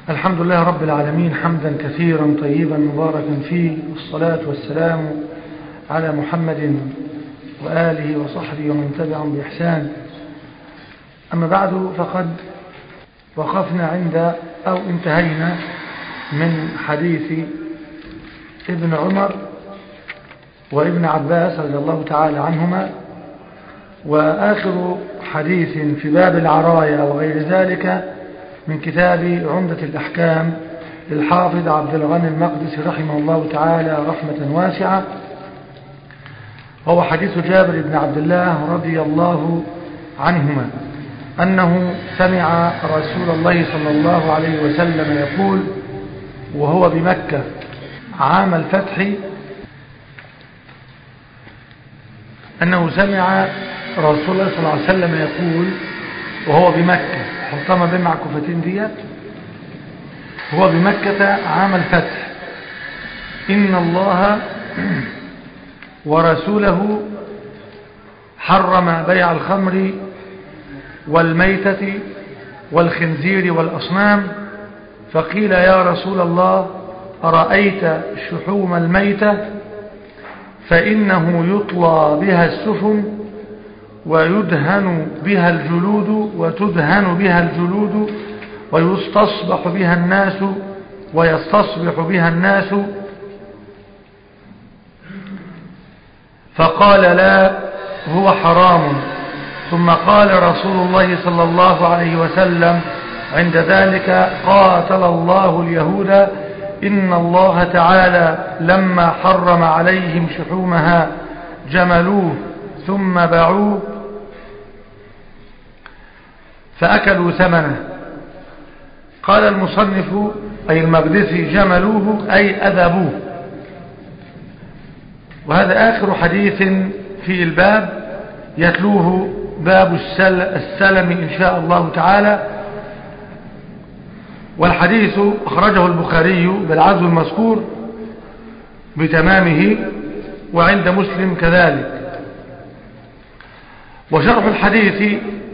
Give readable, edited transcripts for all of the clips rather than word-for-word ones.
الحمد لله رب العالمين حمدا كثيرا طيبا مباركا فيه، والصلاة والسلام على محمد وآله وصحبه ومن تبعهم بإحسان. أما بعد، فقد وقفنا عند أو انتهينا من حديث ابن عمر وابن عباس رضي الله تعالى عنهما، وآخر حديث في باب العرايا وغير ذلك من كتاب عمدة الأحكام للحافظ عبد الغني المقدسي رحمه الله تعالى رحمة واسعة، وهو حديث جابر بن عبد الله رضي الله عنهما أنه سمع رسول الله صلى الله عليه وسلم يقول وهو بمكة عام الفتح، أنه سمع رسول الله صلى الله عليه وسلم يقول وهو بمكة، حطما بمع كفتين ديت، هو بمكة عام الفتح: إن الله ورسوله حرم بيع الخمر والميتة والخنزير والأصنام. فقيل يا رسول الله أرأيت شحوم الميتة؟ فإنه يطلى بها السفن ويدهن بها الجلود وتدهن بها الجلود ويستصبح بها الناس. فقال لا، هو حرام. ثم قال رسول الله صلى الله عليه وسلم عند ذلك: قاتل الله اليهود، إن الله تعالى لما حرم عليهم شحومها جملوه ثم باعوه فأكلوا ثمنه. قال المصنف أي المقدسي: جملوه أي أذبوه. وهذا آخر حديث في الباب يتلوه باب السلم إن شاء الله تعالى. والحديث أخرجه البخاري بالعزو المذكور بتمامه، وعند مسلم كذلك. وشرح الحديث: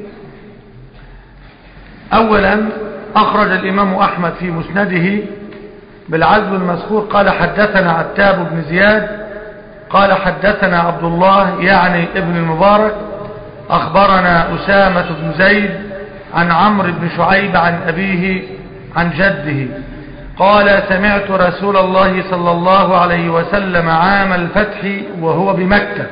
أولا أخرج الإمام أحمد في مسنده بالعزو المذكور قال: حدثنا عتاب بن زياد قال حدثنا عبد الله يعني ابن المبارك أخبرنا أسامة بن زيد عن عمرو بن شعيب عن أبيه عن جده قال: سمعت رسول الله صلى الله عليه وسلم عام الفتح وهو بمكة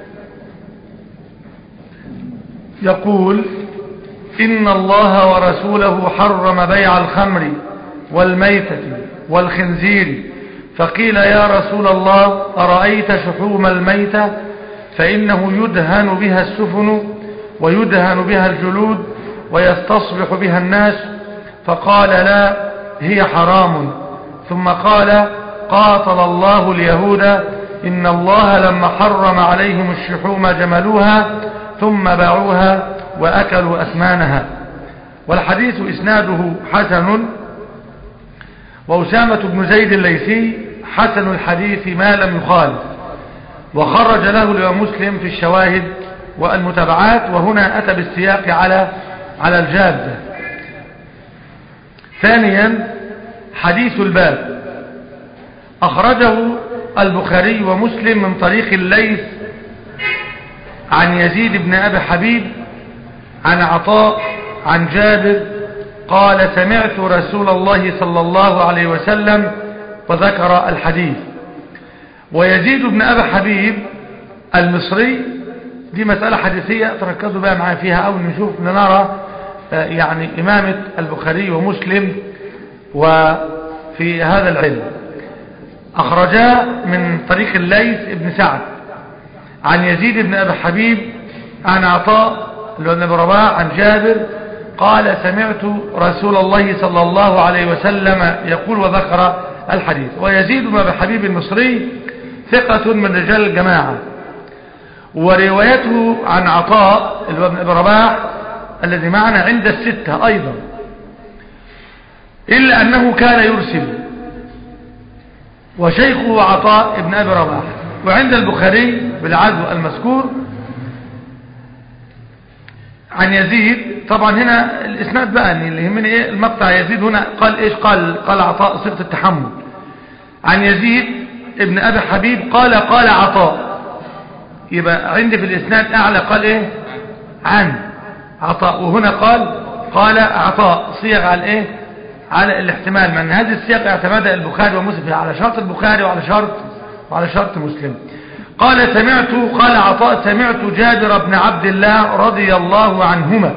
يقول: إن الله ورسوله حرم بيع الخمر والميتة والخنزير. فقيل يا رسول الله أرأيت شحوم الميتة؟ فإنه يدهن بها السفن ويدهن بها الجلود ويستصبح بها الناس. فقال لا، هي حرام. ثم قال: قاتل الله اليهود، إن الله لما حرم عليهم الشحوم جملوها ثم باعوها وأكلوا أثمانها. والحديث إسناده حسن، وأسامة بن زيد الليثي حسن الحديث ما لم يخالف، وخرج له الإمام مسلم في الشواهد والمتابعات، وهنا أتى بالسياق على الجادة. ثانيا حديث الباب أخرجه البخاري ومسلم من طريق الليث عن يزيد بن أبي حبيب عن عطاء عن جابر قال: سمعت رسول الله صلى الله عليه وسلم، وذكر الحديث. ويزيد بن أبي حبيب المصري دي مسألة حديثية تركزوا بقى معايا فيها أو نشوف نرى يعني إمامة البخاري ومسلم وفي هذا العلم. أخرجا من طريق الليث بن سعد عن يزيد بن أبي حبيب عن عطاء بن رباح عن جابر قال: سمعت رسول الله صلى الله عليه وسلم يقول، وذكر الحديث. ويزيد بن أبي حبيب المصري ثقة من رجال الجماعة، وروايته عن عطاء بن أبي رباح الذي معنا عند الستة أيضا، إلا أنه كان يرسل، وشيخه عطاء بن أبي رباح. وعند البخاري بالعزو المذكور عن يزيد. طبعا هنا الاسناد بقى اللي يهمني ايه المقطع. يزيد هنا قال ايش؟ قال عطاء صيغه التحمل. عن يزيد ابن ابي حبيب قال عطاء. يبقى عندي في الاسناد اعلى قال ايه؟ عن عطاء. وهنا قال عطاء. صيغ على ايه؟ على الاحتمال. من هذه الصيغ اعتمدها البخاري ومسلم على شرط البخاري وعلى شرط مسلم. قال عطاء سمعت جابر بن عبد الله رضي الله عنهما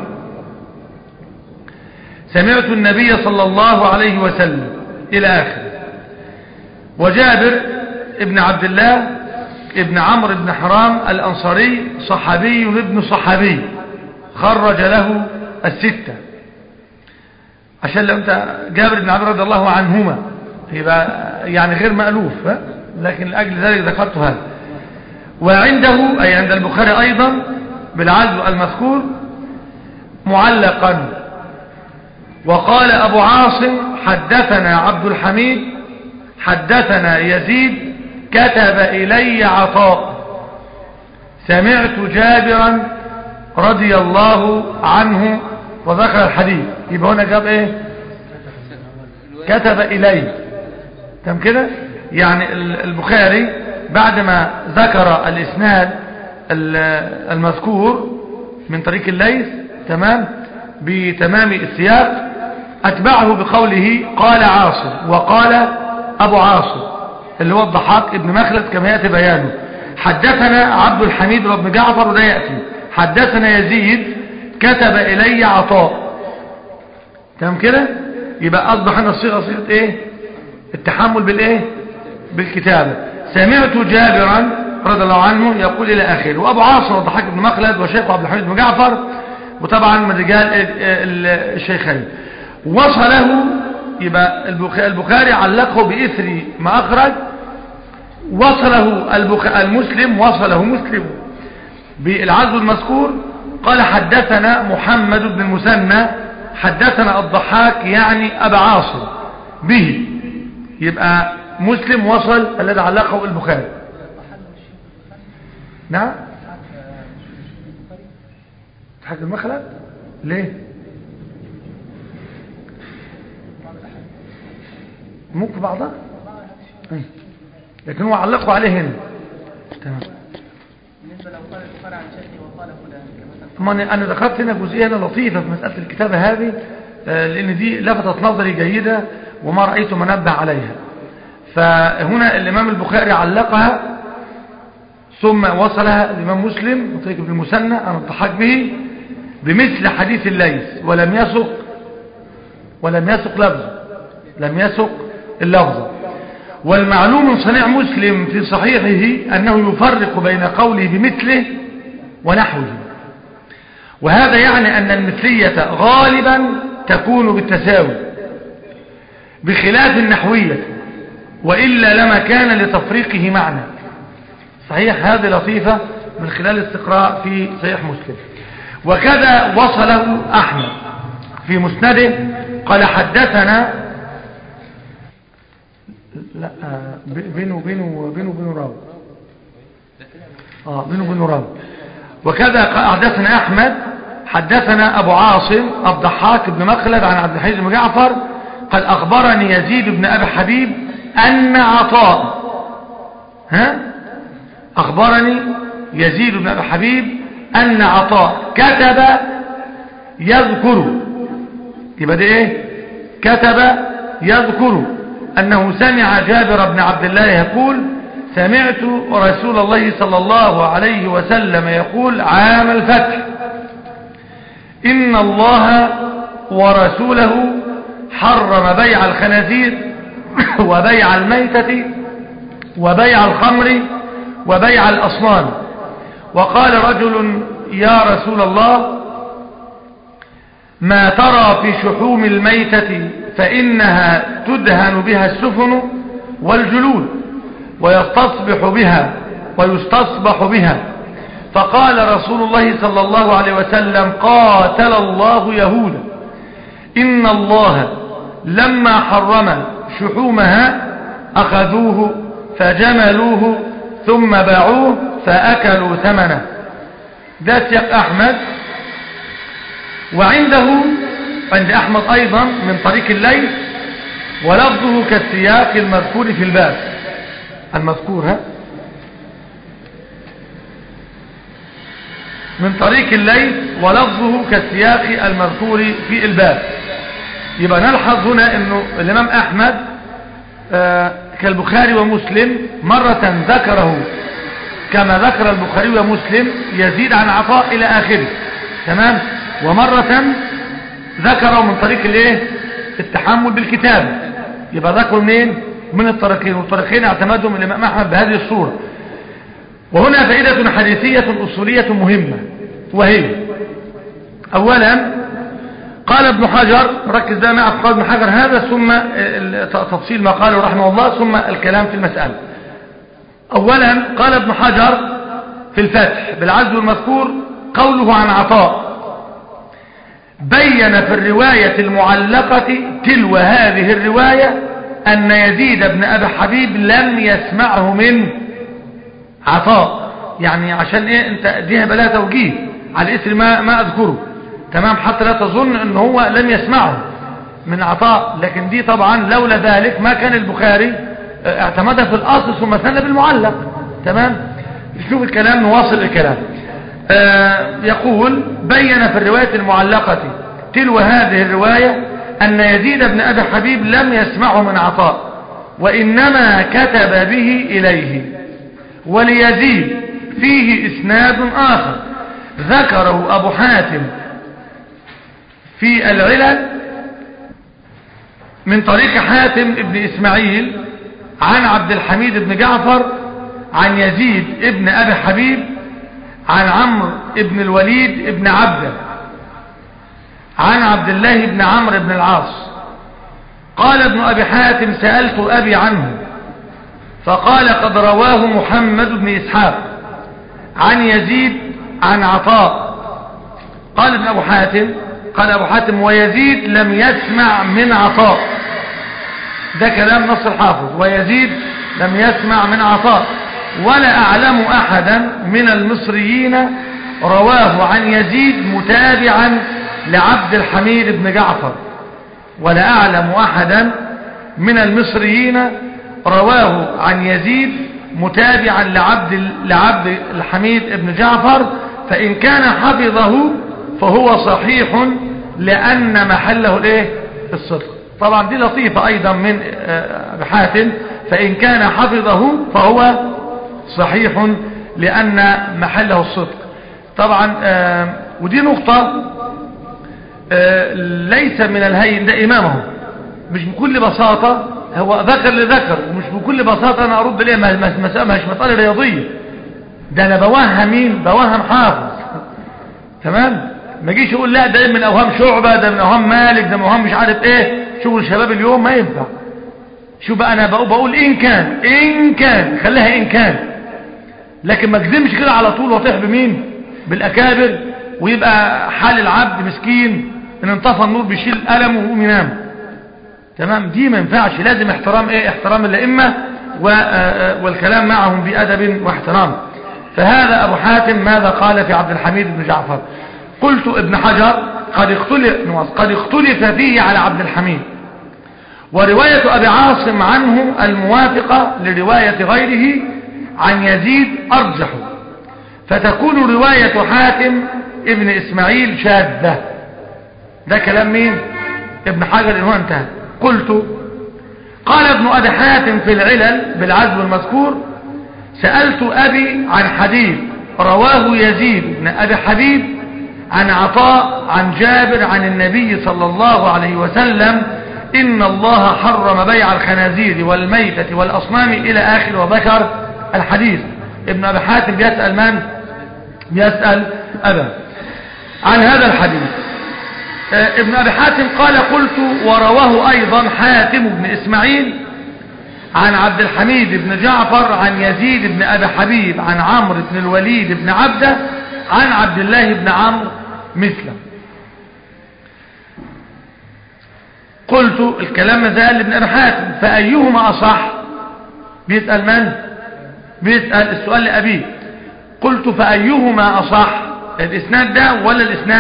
سمعت النبي صلى الله عليه وسلم إلى آخر. وجابر ابن عبد الله ابن عمرو بن حرام الأنصاري صحابي ابن صحابي خرج له الستة. عشان لو انت جابر بن عبد الله رضي الله عنهما يبقى يعني غير مألوف، لكن لأجل ذلك ذكرت هذا. وعنده أي عند البخاري أيضا بالعزو المذكور معلقا. وقال أبو عاصم حدثنا عبد الحميد حدثنا يزيد كتب إلي عطاء سمعت جابرا رضي الله عنه وذكر الحديث. يبقى هنا جاب ايه؟ كتب إلي. تم كده؟ يعني البخاري بعدما ذكر الإسناد المذكور من طريق الليث تمام بتمام السياق أتبعه بقوله قال عاصم وقال أبو عاصم اللي هو الضحاك ابن مخلد كما يأتي بيانه. حدثنا عبد الحميد بن جعفر وده يأتي. حدثنا يزيد كتب إلي عطاء. تمام كده؟ يبقى أصبح هنا الصيغة صيغة إيه؟ التحمل بالإيه؟ بالكتابة. سمعت جابرا رضي الله عنه يقول إلى آخره. وأبو عاصم الضحاك بن مخلد وشيخ عبد الحميد بن جعفر وطبعا من رجال الشيخين. وصله يبقى البخاري علقه بإثر ما أخرج. وصله مسلم بالعزو المذكور. قال حدثنا محمد بن المثنى حدثنا الضحاك يعني أبا عاصم به. يبقى مسلم وصل الذي علقه البخاري. نعم حاجة المخلد ليه؟ ممكن بعضها لكن هو علقه عليه هنا. تمام. بالنسبة لو قال البخاري عن شيخي وقال فلان أنا ذكرت هنا جزئية لطيفة في مسألة الكتابة هذه لأن دي لفتت نظري جيدة وما رأيت منبه عليها. فهنا الإمام البخاري علقها ثم وصلها الإمام مسلم وطريق ابن المثنى عن الضحاك به بمثل حديث الليث ولم يسق اللفظ. والمعلوم من صنيع مسلم في صحيحه أنه يفرق بين قوله بمثله ونحوه. وهذا يعني أن المثلية غالبا تكون بالتساوي بخلاف النحوية وإلا لما كان لتفريقه معنى. صحيح هذه لطيفة من خلال الاستقراء في صحيح مسلم. وكذا وصله أحمد في مسنده قال حدثنا لا بينه راوي. وكذا حدثنا أحمد حدثنا أبو عاصم الضحاك بن مخلد عن عبد الحميد بن جعفر قد أخبرني يزيد بن أبي حبيب أن عطاء أخبرني يزيد بن أبي حبيب أن عطاء كتب يذكر. يبقى ده إيه؟ كتب يذكر أنه سمع جابر بن عبد الله يقول سمعت رسول الله صلى الله عليه وسلم يقول عام الفتح إن الله ورسوله حرم بيع الخنازير وبيع الميتة وبيع الخمر وبيع الأصنام. وقال رجل يا رسول الله ما ترى في شحوم الميتة فإنها تدهن بها السفن والجلود ويستصبح بها. فقال رسول الله صلى الله عليه وسلم قاتل الله يهودا إن الله لما حرم شحومها أخذوه فجملوه ثم باعوه فأكلوا ثمنه. ده سياق أحمد وعنده عند أحمد أيضا من طريق الليث ولفظه كالسياق المذكور في الباب المذكور من طريق الليث ولفظه كالسياق المذكور في الباب. يبقى نلحظ هنا انه الامام احمد كالبخاري ومسلم مرة ذكره كما ذكر البخاري ومسلم يزيد عن عطاء الى اخره، تمام، ومرة ذكره من طريق الايه التحمل بالكتاب. يبقى ذكروا منين؟ من الطريقين، والطريقين اعتمدهم الامام احمد بهذه الصورة. وهنا فائدة حديثية أصولية مهمة، وهي اولا قال ابن حجر، ركز بقى معي في قول ابن حجر هذا ثم تفصيل ما قاله رحمه الله ثم الكلام في المسألة. اولا قال ابن حجر في الفتح بالعزو المذكور قوله عن عطاء بين في الرواية المعلقة تلو هذه الرواية أن يزيد بن أبي حبيب لم يسمعه من عطاء. يعني عشان ايه انت دي هيبقى لها توجيه على اثر ما اذكره، تمام، حتى لا تظن ان هو لم يسمعه من عطاء، لكن دي طبعا لولا ذلك ما كان البخاري اعتمدها في الاصل ثم ثنى بالمعلق، تمام. شوف الكلام، نواصل الكلام. يقول بين في الرواية المعلقة تلو هذه الرواية أن يزيد بن أبي حبيب لم يسمعه من عطاء وإنما كتب به إليه. وليزيد فيه إسناد آخر ذكره أبو حاتم في العلل من طريق حاتم ابن إسماعيل عن عبد الحميد بن جعفر عن يزيد ابن أبي حبيب عن عمرو ابن الوليد ابن عبده عن عبد الله بن عمرو بن العاص. قال ابن أبي حاتم سألت أبي عنه فقال قد رواه محمد بن إسحاق عن يزيد عن عطاء. قال ابن أبو حاتم قال أبو حاتم ويزيد لم يسمع من عطاء. ده كلام نص الحافظ، ويزيد لم يسمع من عطاء ولا أعلم أحدا من المصريين رواه عن يزيد متابعا لعبد الحميد بن جعفر ولا أعلم أحدا من المصريين رواه عن يزيد متابعا لعبد الحميد بن جعفر، فإن كان حفظه فهو صحيح لأن محله الايه الصدق. طبعا دي لطيفة أيضا من أبي حاتم، فإن كان حفظه فهو صحيح لأن محله الصدق. طبعا ودي نقطة ليس من الهين، ده إمامه مش بكل بساطة هو ذكر لذكر، ومش بكل بساطة أنا أرد ليه، مش مسألة رياضية، ده أنا بوهم مين؟ بوهم حافظ، تمام. ما جيش يقول لا ده من أوهام شعبة، ده من أوهام مالك، ده من أوهام مش عارف إيه، شغل الشباب اليوم ما ينفع. شو بقى أنا بقول إن كان خليها إن كان، لكن ما تجزمش كده على طول وطيح بمين؟ بالأكابر، ويبقى حال العبد مسكين إن انطفى النور بيشيل ألمه ويقوم ينام، تمام. دي ما ينفعش، لازم احترام ايه؟ احترام الائمه والكلام معهم بأدب واحترام. فهذا أبو حاتم ماذا قال في عبد الحميد بن جعفر. قلت ابن حجر قد اختلف فيه على عبد الحميد، ورواية أبي عاصم عنه الموافقة لرواية غيره عن يزيد أرجح، فتكون رواية حاتم ابن إسماعيل شاذة. ده كلام مين؟ ابن حجر إنه انتهى. قلت قال ابن أبي حاتم في العلل بالعزو المذكور سألت أبي عن حديث رواه يزيد بن أبي حبيب عن عطاء عن جابر عن النبي صلى الله عليه وسلم إن الله حرم بيع الخنازير والميتة والأصنام إلى آخر، وذكر الحديث. ابن أبي حاتم بيسأل من؟ بيسأل أبا عن هذا الحديث. ابن أبي حاتم قال قلت ورواه أيضا حاتم بن إسماعيل عن عبد الحميد بن جعفر عن يزيد بن أبي حبيب عن عمرو بن الوليد بن عبده عن عبد الله بن عمرو مثله. قلت الكلام مازال لابن أبي حاتم فأيهما أصح؟ بيسأل من؟ بيسأل السؤال لأبيه. قلت فأيهما أصح، الإسناد ده ولا الإسناد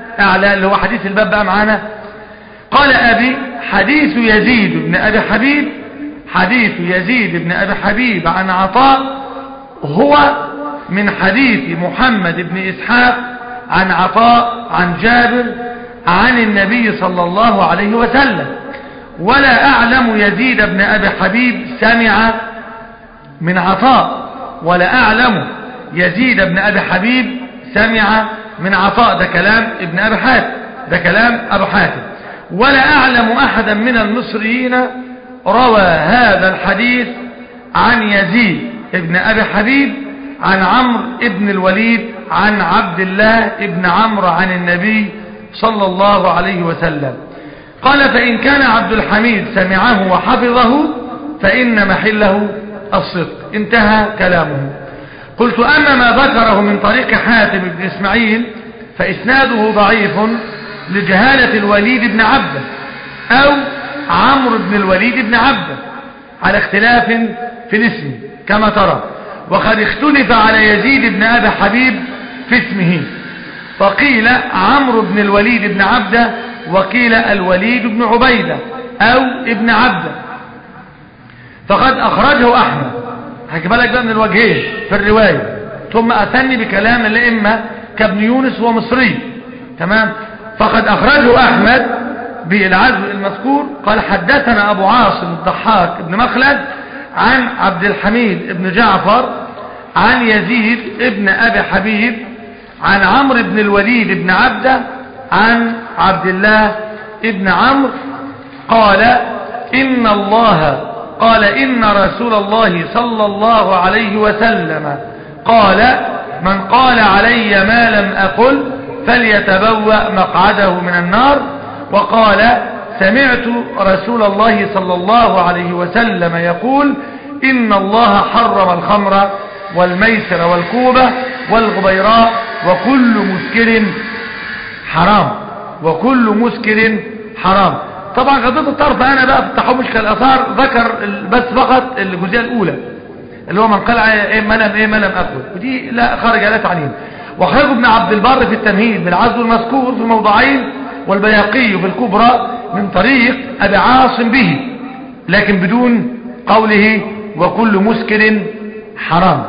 أعلى اللي هو حديث الباب بقى معانا. قال أبي حديث يزيد بن أبي حبيب، حديث يزيد بن أبي حبيب عن عطاء هو من حديث محمد بن إسحاق عن عطاء عن جابر عن النبي صلى الله عليه وسلم، ولا أعلم يزيد بن أبي حبيب سمع من عطاء، ولا أعلم يزيد بن أبي حبيب سمع من عطاء. ده كلام ابن أبي حاتم، ده كلام أبو حاتم. ولا أعلم أحدا من المصريين روى هذا الحديث عن يزيد ابن أبي حبيب عن عمرو ابن الوليد عن عبد الله ابن عمرو عن النبي صلى الله عليه وسلم. قال فإن كان عبد الحميد سمعه وحفظه فإن محله الصدق. انتهى كلامه. قلت أما ما ذكره من طريق حاتم بن إسماعيل فإسناده ضعيف لجهالة الوليد بن عبده أو عمرو بن الوليد بن عبده على اختلاف في الاسم كما ترى. وقد اختلف على يزيد بن أبي حبيب في اسمه، فقيل عمرو بن الوليد بن عبده وقيل الوليد بن عبيدة أو ابن عبده. فقد أخرجه أحمد، هجيب لك بقى من الوجهين في الرواية، ثم أثني بكلام الأئمة كابن يونس ومصري. تمام. فقد أخرجه أحمد بالعزو المذكور. قال حدثنا أبو عاصم الضحاك بن مخلد عن عبد الحميد بن جعفر عن يزيد ابن أبي حبيب عن عمرو بن الوليد بن عبده عن عبد الله ابن عمرو قال إن رسول الله صلى الله عليه وسلم قال من قال علي ما لم أقل فليتبوأ مقعده من النار. وقال سمعت رسول الله صلى الله عليه وسلم يقول إن الله حرم الخمر والميسر والكوبة والغبيراء وكل مسكر حرام، وكل مسكر حرام. طبعا غضيت الطرف أنا بقى في التحمش كالأثار ذكر بس فقط الجزئية الأولى اللي هو من قال ما لم أقل، ودي لا خارج لا تعليم. وخرج ابن عبد البر في التمهيد بالعزو المذكور في موضعين، والبيهقي في الكبرى من طريق أبي عاصم به لكن بدون قوله وكل مسكر حرام.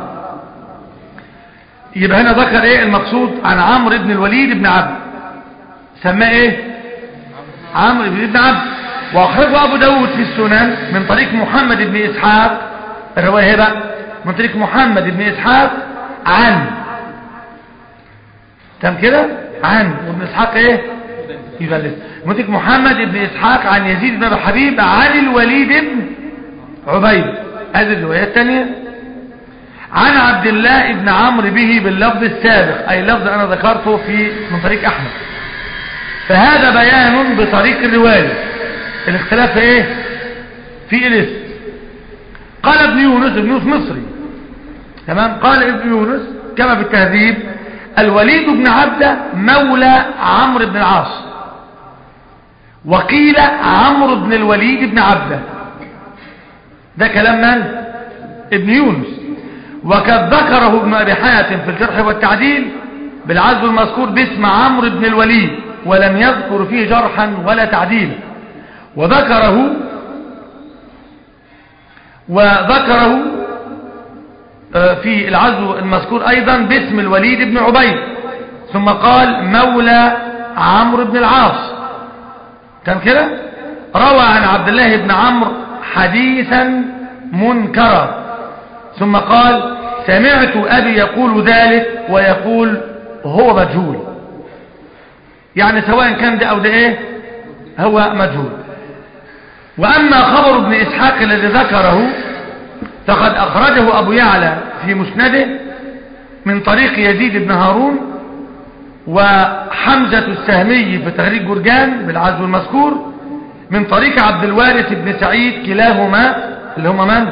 يبقى هنا ذكر ايه المقصود عن عمرو بن الوليد بن عبد، سماه ايه عمرو بن عبد. واخرجه ابو داود في السنن من طريق محمد بن اسحاق، الروايه بقى من طريق محمد بن اسحاق عن تم كده عن وابن اسحاق ايه يبلغ من طريق محمد بن اسحاق عن يزيد بن ابي حبيب عن الوليد بن عبيد. هذه الروايه الثانيه عن عبد الله بن عمرو به باللفظ السابق، أي اللفظ أنا ذكرته من طريق أحمد. فهذا بيان بطريق الرواية. الاختلاف في إيه؟ في الاسم. قال ابن يونس مصري. تمام. قال ابن يونس كما في التهذيب الوليد بن عبده مولى عمرو بن العاص، وقيل عمرو بن الوليد بن عبده. ده كلام من؟ ابن يونس. وقد ذكره ابن أبي حاتم في الجرح والتعديل بالعزو المذكور باسم عمرو بن الوليد ولم يذكر فيه جرحا ولا تعديلا. وذكره في العزو المذكور أيضا باسم الوليد بن عبيد، ثم قال مولى عمرو بن العاص. كان كده روى عن عبد الله بن عمرو حديثا منكرا، ثم قال سمعت أبي يقول ذلك ويقول هو مجهول. يعني سواء كان ده أو ده إيه هو مجهول. وأما خبر ابن إسحاق الذي ذكره فقد أخرجه أبو يعلى في مسنده من طريق يزيد بن هارون وحمزة السهمي في تخريج جرجان بالعزو المذكور من طريق عبد الوارث بن سعيد كلاهما اللي هما من؟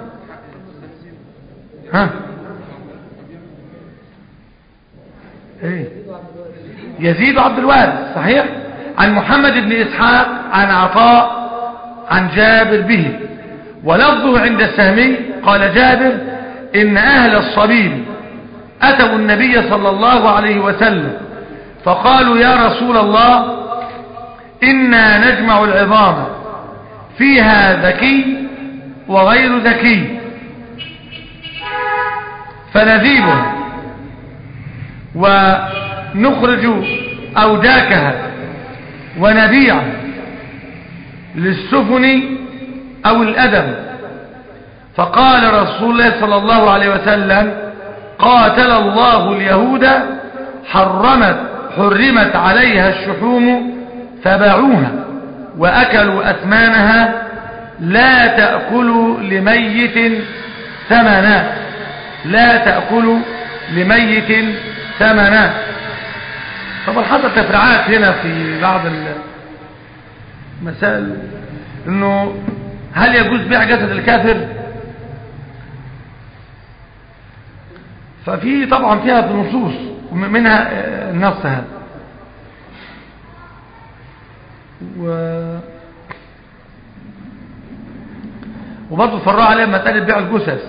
ايه يزيد عبد الوارث صحيح عن محمد بن إسحاق عن عطاء عن جابر به. ولفظه عند السهمي قال جابر إن أهل الصبيب أتوا النبي صلى الله عليه وسلم فقالوا يا رسول الله إنا نجمع العظام فيها ذكي وغير ذكي فنذيبها ونخرج أوداكها ونبيعها للسفن أو الأدم. فقال رسول الله صلى الله عليه وسلم قاتل الله اليهود حرمت عليها الشحوم فباعوها وأكلوا أثمانها لا تأكلوا لميت ثمنا لا تأكلوا لميت ثمنا. طبعا حصل تفريعات هنا في بعض المسائل انه هل يجوز بيع جسد الكافر؟ ففي طبعا فيها في نصوص منها النص هذا وبرضه فرعوا عليها مسألة بيع الجثث.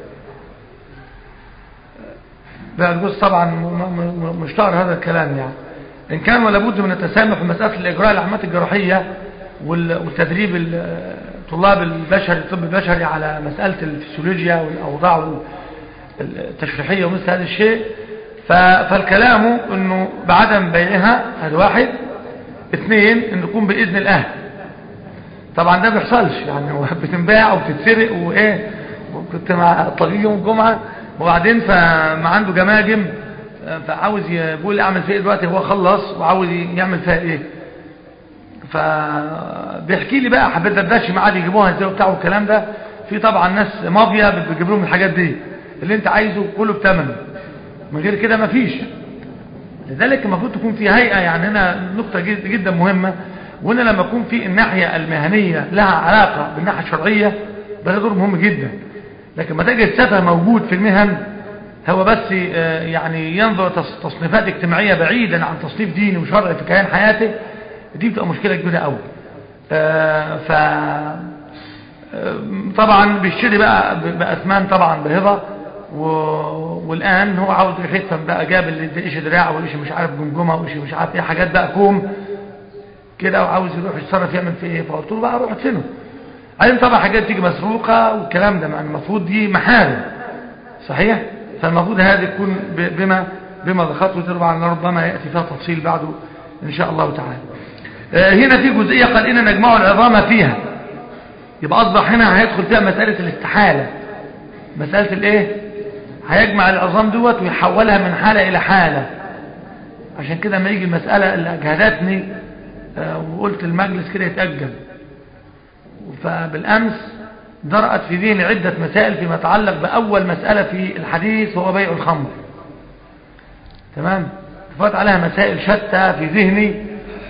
بيع الجثث طبعا مشتهر هذا الكلام يعني إن كان ولا بد من التسامح في مسألة الإجراء العمليات الجراحية والتدريب طلاب البشري الطب البشري على مسألة الفسيولوجيا والأوضاع التشريحية ومثل هذا الشيء. فالكلام انه بعدم بيعها هذا واحد. اثنين ان يكون بإذن الأهل. طبعا ده بيحصلش يعني بتنباع وبتتسرق وايه. وكنت مع الطبيب يوم الجمعة وبعدين فما عنده جماجم فعاوز يقول اعمل فيها دلوقتي هو خلص وعاوز يعمل فيها ايه. فبيحكي لي بقى حبيت دردشي معاه يجيبوها ازاي وبتاع والكلام ده. في طبعا ناس مافيا بتجيب لهم الحاجات دي اللي انت عايزه كله بثمنه من غير كده مفيش. لذلك المفروض تكون في هيئة يعني هنا نقطة جدا مهمة. وهنا لما يكون في الناحية المهنية لها علاقة بالناحية الشرعية ده دور مهم جدا. لكن ما تجد السفه موجود في المهن هو بس يعني ينظر تصنيفات اجتماعية بعيدا عن تصنيف ديني وشرعي في كيان حياته دي بتبقى مشكلة كبيرة قوي. طبعا بيشتري بقى بأثمان طبعا بهضة والآن هو عاوز يختم بقى جاب اللي ايش دراع وايش مش عارف جمجمة وايش مش عارف ايه حاجات بقى كوم كده وعاوز يروح يتصرف يعمل في ايه. فقلت له بقى روح ادفنه. عايزين طبعا حاجات تيجي مسروقة والكلام ده يعني المفروض دي محارم صحيح. فالمفروض هذا يكون بما ذكرته طبعا ربما يأتي فيها تفصيل بعده ان شاء الله تعالى. هنا في جزئية قال إننا نجمع العظام فيها. يبقى أصبح هنا هيدخل فيها مسألة الاستحالة. مسألة الايه هيجمع العظام دوت ويحولها من حالة إلى حالة. عشان كده ما يجي المسألة اللي أجهدتني وقلت المجلس كده يتأجل. فبالأمس درأت في ذهني عدة مسائل فيما يتعلق بأول مسألة في الحديث وهو بيع الخمر. تمام. فات عليها مسائل شتى في ذهني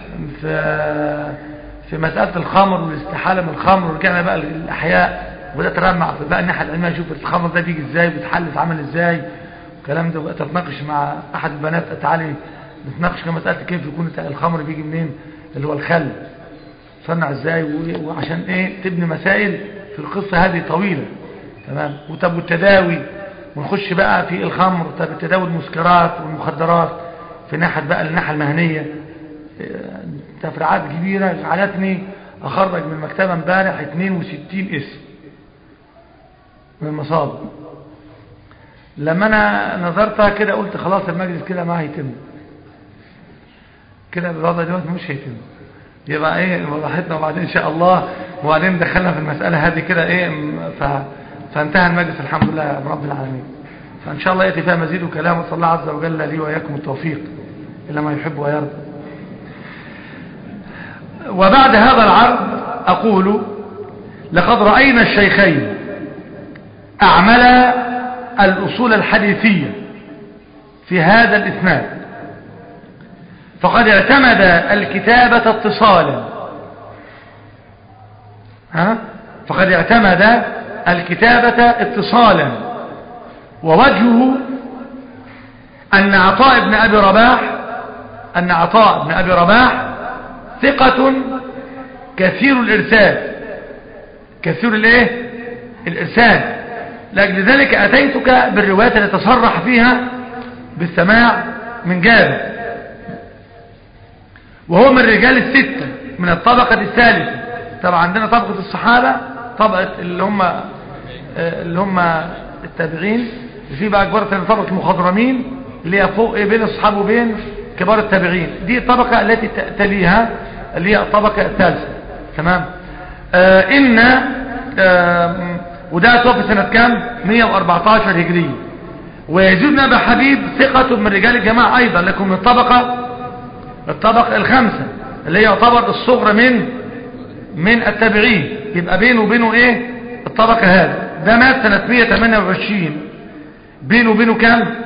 في مسألة الخمر والاستحالة من الخمر. ورجعنا بقى للأحياء وبدأت أرمع في بقى الناحية العلمية أشوف الخمر ده بيجي إزاي وبيتحل يتعمل إزاي الكلام ده. وبقيت أتناقش مع أحد البنات تعالي نتناقش في مسألة كيف يكون الخمر بيجي منين اللي هو الخل صنع إزاي وعشان إيه تبني مسائل في القصة هذه طويلة. تمام. وطب والتداوي ونخش بقى في الخمر. طب التداوي المسكرات والمخدرات في ناحية بقى الناحية المهنية تفريعات كبيرة جعلتني أخرج من المكتبة امبارح 62 اسم من المصادر. لما أنا نظرتها كده قلت خلاص المجلس كده ما هيتم كده بالوضع دلوقتي مش هيتم. يبقى ايه راحتنا وبعدين ان شاء الله وبعدين دخلنا في المسألة هذه كده ايه فانتهى المجلس الحمد لله رب العالمين. فان شاء الله يأتي فيها مزيد كلام وصلى الله عز وجل لي وإياكم التوفيق إلى ما يحب ويرضى. وبعد هذا العرض أقول لقد رأينا الشيخين أعمل الأصول الحديثية في هذا الإسناد. فقد اعتمد الكتابة اتصالا فقد اعتمد الكتابة اتصالا. ووجهه أن عطاء بن أبي رباح ثقة كثير الإرسال الإرسال. لأجل ذلك أتيتك بالروايات التي تصرح فيها بالسماع من جابر. وهو من الرجال الستة من الطبقة الثالثة. طبعا عندنا طبقة الصحابة، طبقة اللي هم التابعين، في بقى كبار طبقة المخضرمين اللي هي فوق بين الصحابة وبين كبار التابعين. دي الطبقة التي تليها اللي هي الطبقة الثالثة. تمام. وده توفي سنة كام؟ 114 هجرية. ويزيد بن أبي حبيب ثقة من رجال الجماعة أيضا، لكن من الطبقة الخامسة اللي هي يعتبر الصغرى من التابعين. يبقى بينه وبينه ايه الطبقة هذا. ده مات سنة 128. بينه وبينه كام؟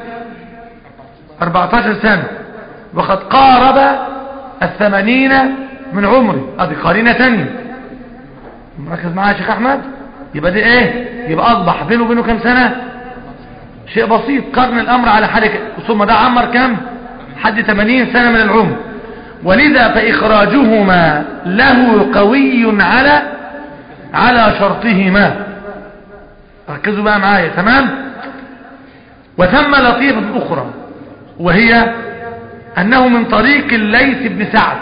14 سنة، وقد قارب 80 من عمره. ادي قرينة تانية. مركز معايا يا شيخ احمد؟ يبقى دي ايه؟ يبقى اصبح بينه وبينه كام سنة؟ شيء بسيط. قرن الامر على حاله. ثم ده عمر كام؟ حد 80 سنة من العمر. ولذا فإخراجهما له قوي على شرطهما. ركزوا بقى معايا. تمام. وثم لطيفة أخرى، وهي أنه من طريق الليث بن سعد.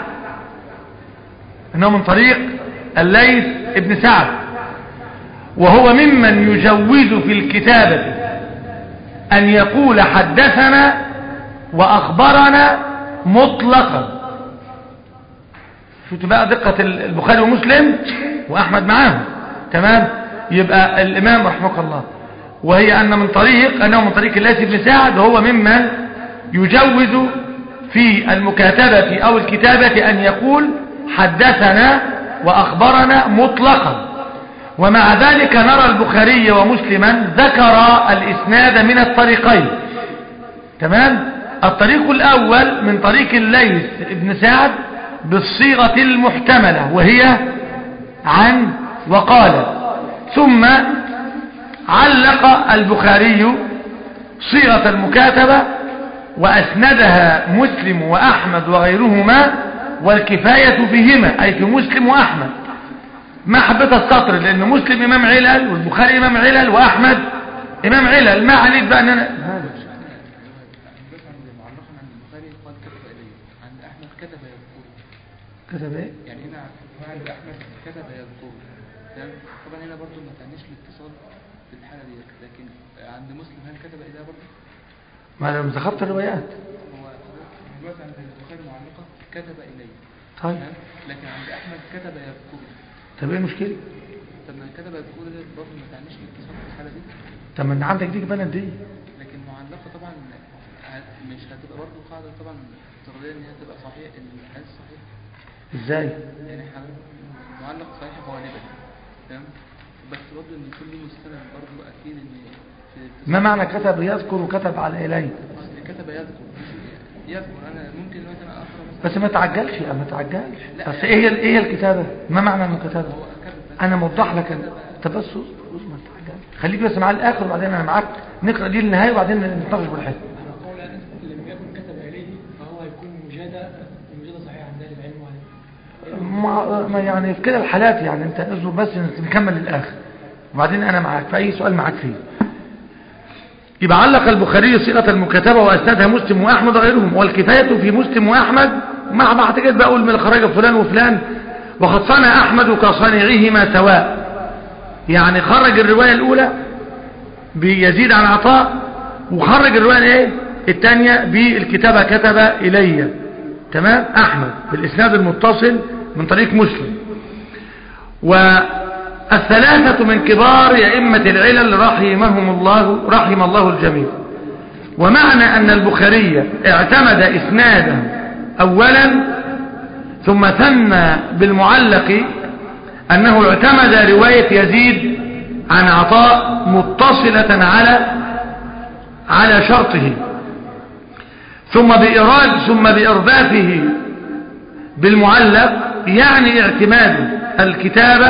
وهو ممن يجوز في الكتابة أن يقول حدثنا وأخبرنا مطلقا. شوفوا بقى دقة البخاري ومسلم وأحمد معاهم. تمام. يبقى الإمام رحمه الله، وهي أنه من طريق الليث بن سعد، وهو ممن يجوز في المكاتبة أو الكتابة أن يقول حدثنا وأخبرنا مطلقا. ومع ذلك نرى البخاري ومسلما ذكر الإسناد من الطريقين. تمام. الطريق الأول من طريق الليث بن سعد بالصيغة المحتملة، وهي عن وقال. ثم علق البخاري صيغة المكاتبة وأسندها مسلم وأحمد وغيرهما، والكفاية فيهما أي في مسلم وأحمد. ما حبيت السطر لأن مسلم إمام علل والبخاري إمام علل وأحمد إمام علل. ما عليك بقى أن أنا كتب ايه؟ يعني هنا عند احمد كتب يذكر. تمام. طبعا هنا برضو ما تعنيش الاتصال في الحاله دي، لكن عند مسلم هل كتب اليه برضو؟ ما انا ذكرت الروايات. هو دلوقتي عند البخاري معلقه كتب اليه. طيب. لكن عند احمد كتب يذكر. طب ايه المشكله؟ طب ما كتب يذكر ده برضو ما تعنيش الاتصال في الحاله دي. طب ما انت عندك دي بنت دي. لكن معلقه طبعا مش هتبقى برضو قاعده طبعا افتراضيه ان هي تبقى صحيح، ان الحديث صحيح. ازاي؟ يعني معلق صحيح غالبا. تمام. بس برضه ان كل مستند برضه اكيد ان ما معنى كتب يذكر وكتب على اليه؟ كتب يذكر انا ممكن دلوقتي انا اقرا بس ما تعجلش بس ايه الكتابه؟ ما معنى انه كتابه؟ انا موضح لك. طب بس ما تعجلش، خليك بس معايا الاخر وبعدين انا معاك نقرا دي للنهايه وبعدين نتناقش بالحته. لما يكون كتب اليه فهو هيكون مجاده صحيحه عند اهل العلم وعليه. ما يعني في كده الحالات يعني انت اصبر بس نكمل للاخر وبعدين انا معاك في اي سؤال معاك فيه. يبقى علق البخاري صيغه المكاتبه واسندها مسلم واحمد وغيرهم، والكفايه في مسلم واحمد مع اعتقد بقول من الخراج فلان وفلان. وقد صنع احمد كصنيعهما سواء، يعني خرج الروايه الاولى بيزيد عن عطاء، وخرج الروايه ايه الثانيه بالكتابه كتب الي. تمام. احمد بالاسناد المتصل من طريق مسلم. والثلاثة من كبار ائمة العلل رحم الله الجميع. ومعنى ان البخاري اعتمد اسناده اولا ثم ثنى بالمعلق انه اعتمد رواية يزيد عن عطاء متصلة على شرطه، ثم بإردافه بالمعلق، يعني اعتماد الكتابة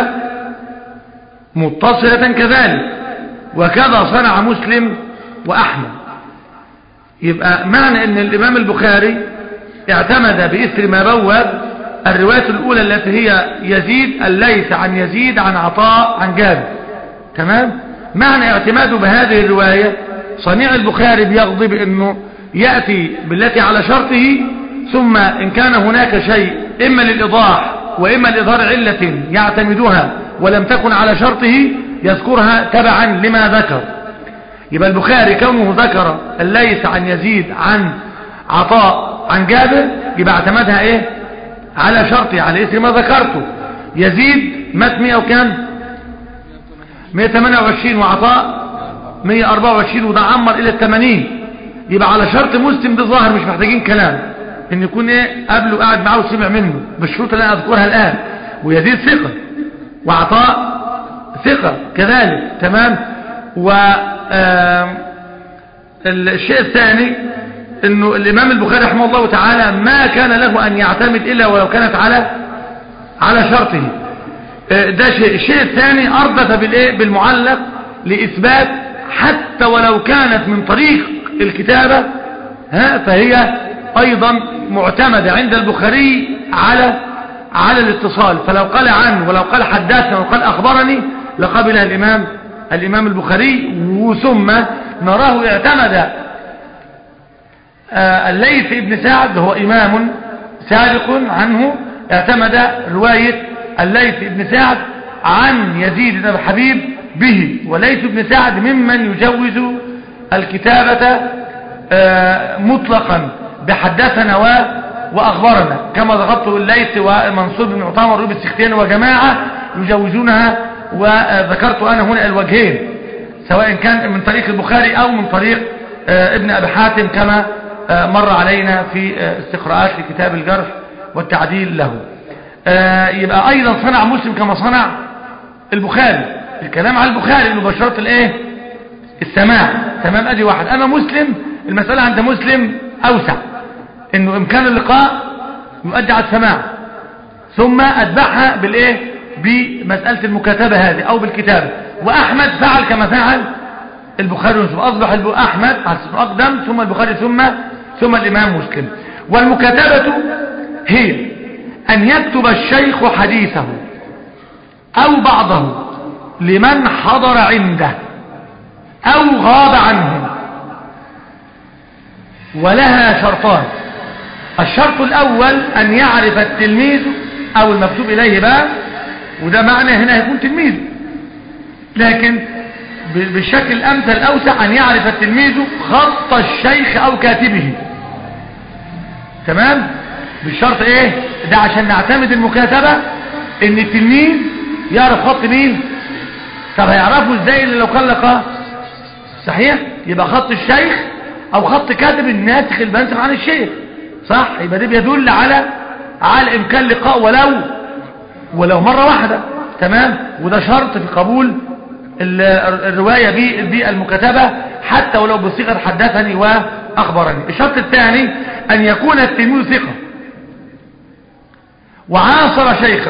متصلة كذلك، وكذا صنع مسلم وأحمد. يبقى معنى ان الإمام البخاري اعتمد بإثر ما بوب الرواية الأولى التي هي يزيد الليث عن يزيد عن عطاء عن جابر. تمام. معنى اعتماده بهذه الرواية صنيع البخاري بيقضي بأنه يأتي بالتي على شرطه ثم إن كان هناك شيء إما للإيضاح وإما لإظهار علة يعتمدها ولم تكن على شرطه يذكرها تبعا لما ذكر. يبقى البخاري كونه ذكر الليث عن يزيد عن عطاء عن جابر يبقى اعتمدها ايه على شرطه على اسم ما ذكرته. يزيد مات 100 وكام 128 وعطاء 124 وده عمر الى 80 يبقى على شرط مسلم ده ظاهر مش محتاجين كلام ان يكون ايه قبله قاعد معاه وسمع منه بالشروط اللي انا اذكرها الان. ويزيد ثقة وعطاء ثقة كذلك تمام. الشيء الثاني انه الامام البخاري رحمه الله تعالى ما كان له ان يعتمد الا ولو كانت على شرطه. ده شيء. الشيء الثاني اردف بالايه بالمعلق لاثبات حتى ولو كانت من طريق الكتابة فهي ايضا معتمدة عند البخاري على الاتصال. فلو قال عنه ولو قال حدثنا ولو قال اخبرني لقبلها الامام البخاري. وثم نراه اعتمد الليث ابن سعد هو امام سابق عنه اعتمد رواية الليث ابن سعد عن يزيد بن حبيب به. وليث بن سعد ممن يجوز الكتابة مطلقا بحدثنا وأخبرنا كما ذكرته الليث ومنصور بن معتمر وابن السختياني وجماعة يجوزونها. وذكرت أنا هنا الوجهين سواء كان من طريق البخاري أو من طريق ابن أبي حاتم كما مر علينا في استقراءات لكتاب الجرح والتعديل له. يبقى أيضا صنع مسلم كما صنع البخاري. الكلام على البخاري انه بشرط الايه السماع تمام. ادي واحد. اما مسلم المسألة عند مسلم اوسع انه امكان اللقاء يؤدي على السماع ثم اتبعها بالايه بمسألة المكاتبة هذه او بالكتابة. واحمد فعل كما فعل البخاري ومسلم اصبح احمد اقدم ثم البخاري ثم الامام مسلم. والمكاتبة هي ان يكتب الشيخ حديثه او بعضه لمن حضر عنده او غاب عنه. ولها شرطان. الشرط الاول ان يعرف التلميذ او المكتوب اليه بقى وده معنى هنا يكون تلميذ لكن بالشكل الامثل الاوسع ان يعرف التلميذ خط الشيخ او كاتبه تمام. بالشرط ايه ده عشان نعتمد المكاتبة ان التلميذ يعرف خط مين. طب هيعرفه ازاي اللي لو كان لقاه صحيح يبقى خط الشيخ او خط كاتب الناسخ البنسخ عن الشيخ صح. يبقى ده بيدل على امكان لقاء ولو مرة واحدة تمام. وده شرط في قبول الرواية بالمكاتبة حتى ولو بصيغة حدثني واخبرني. الشرط الثاني ان يكون التلميذ ثقة وعاصر شيخه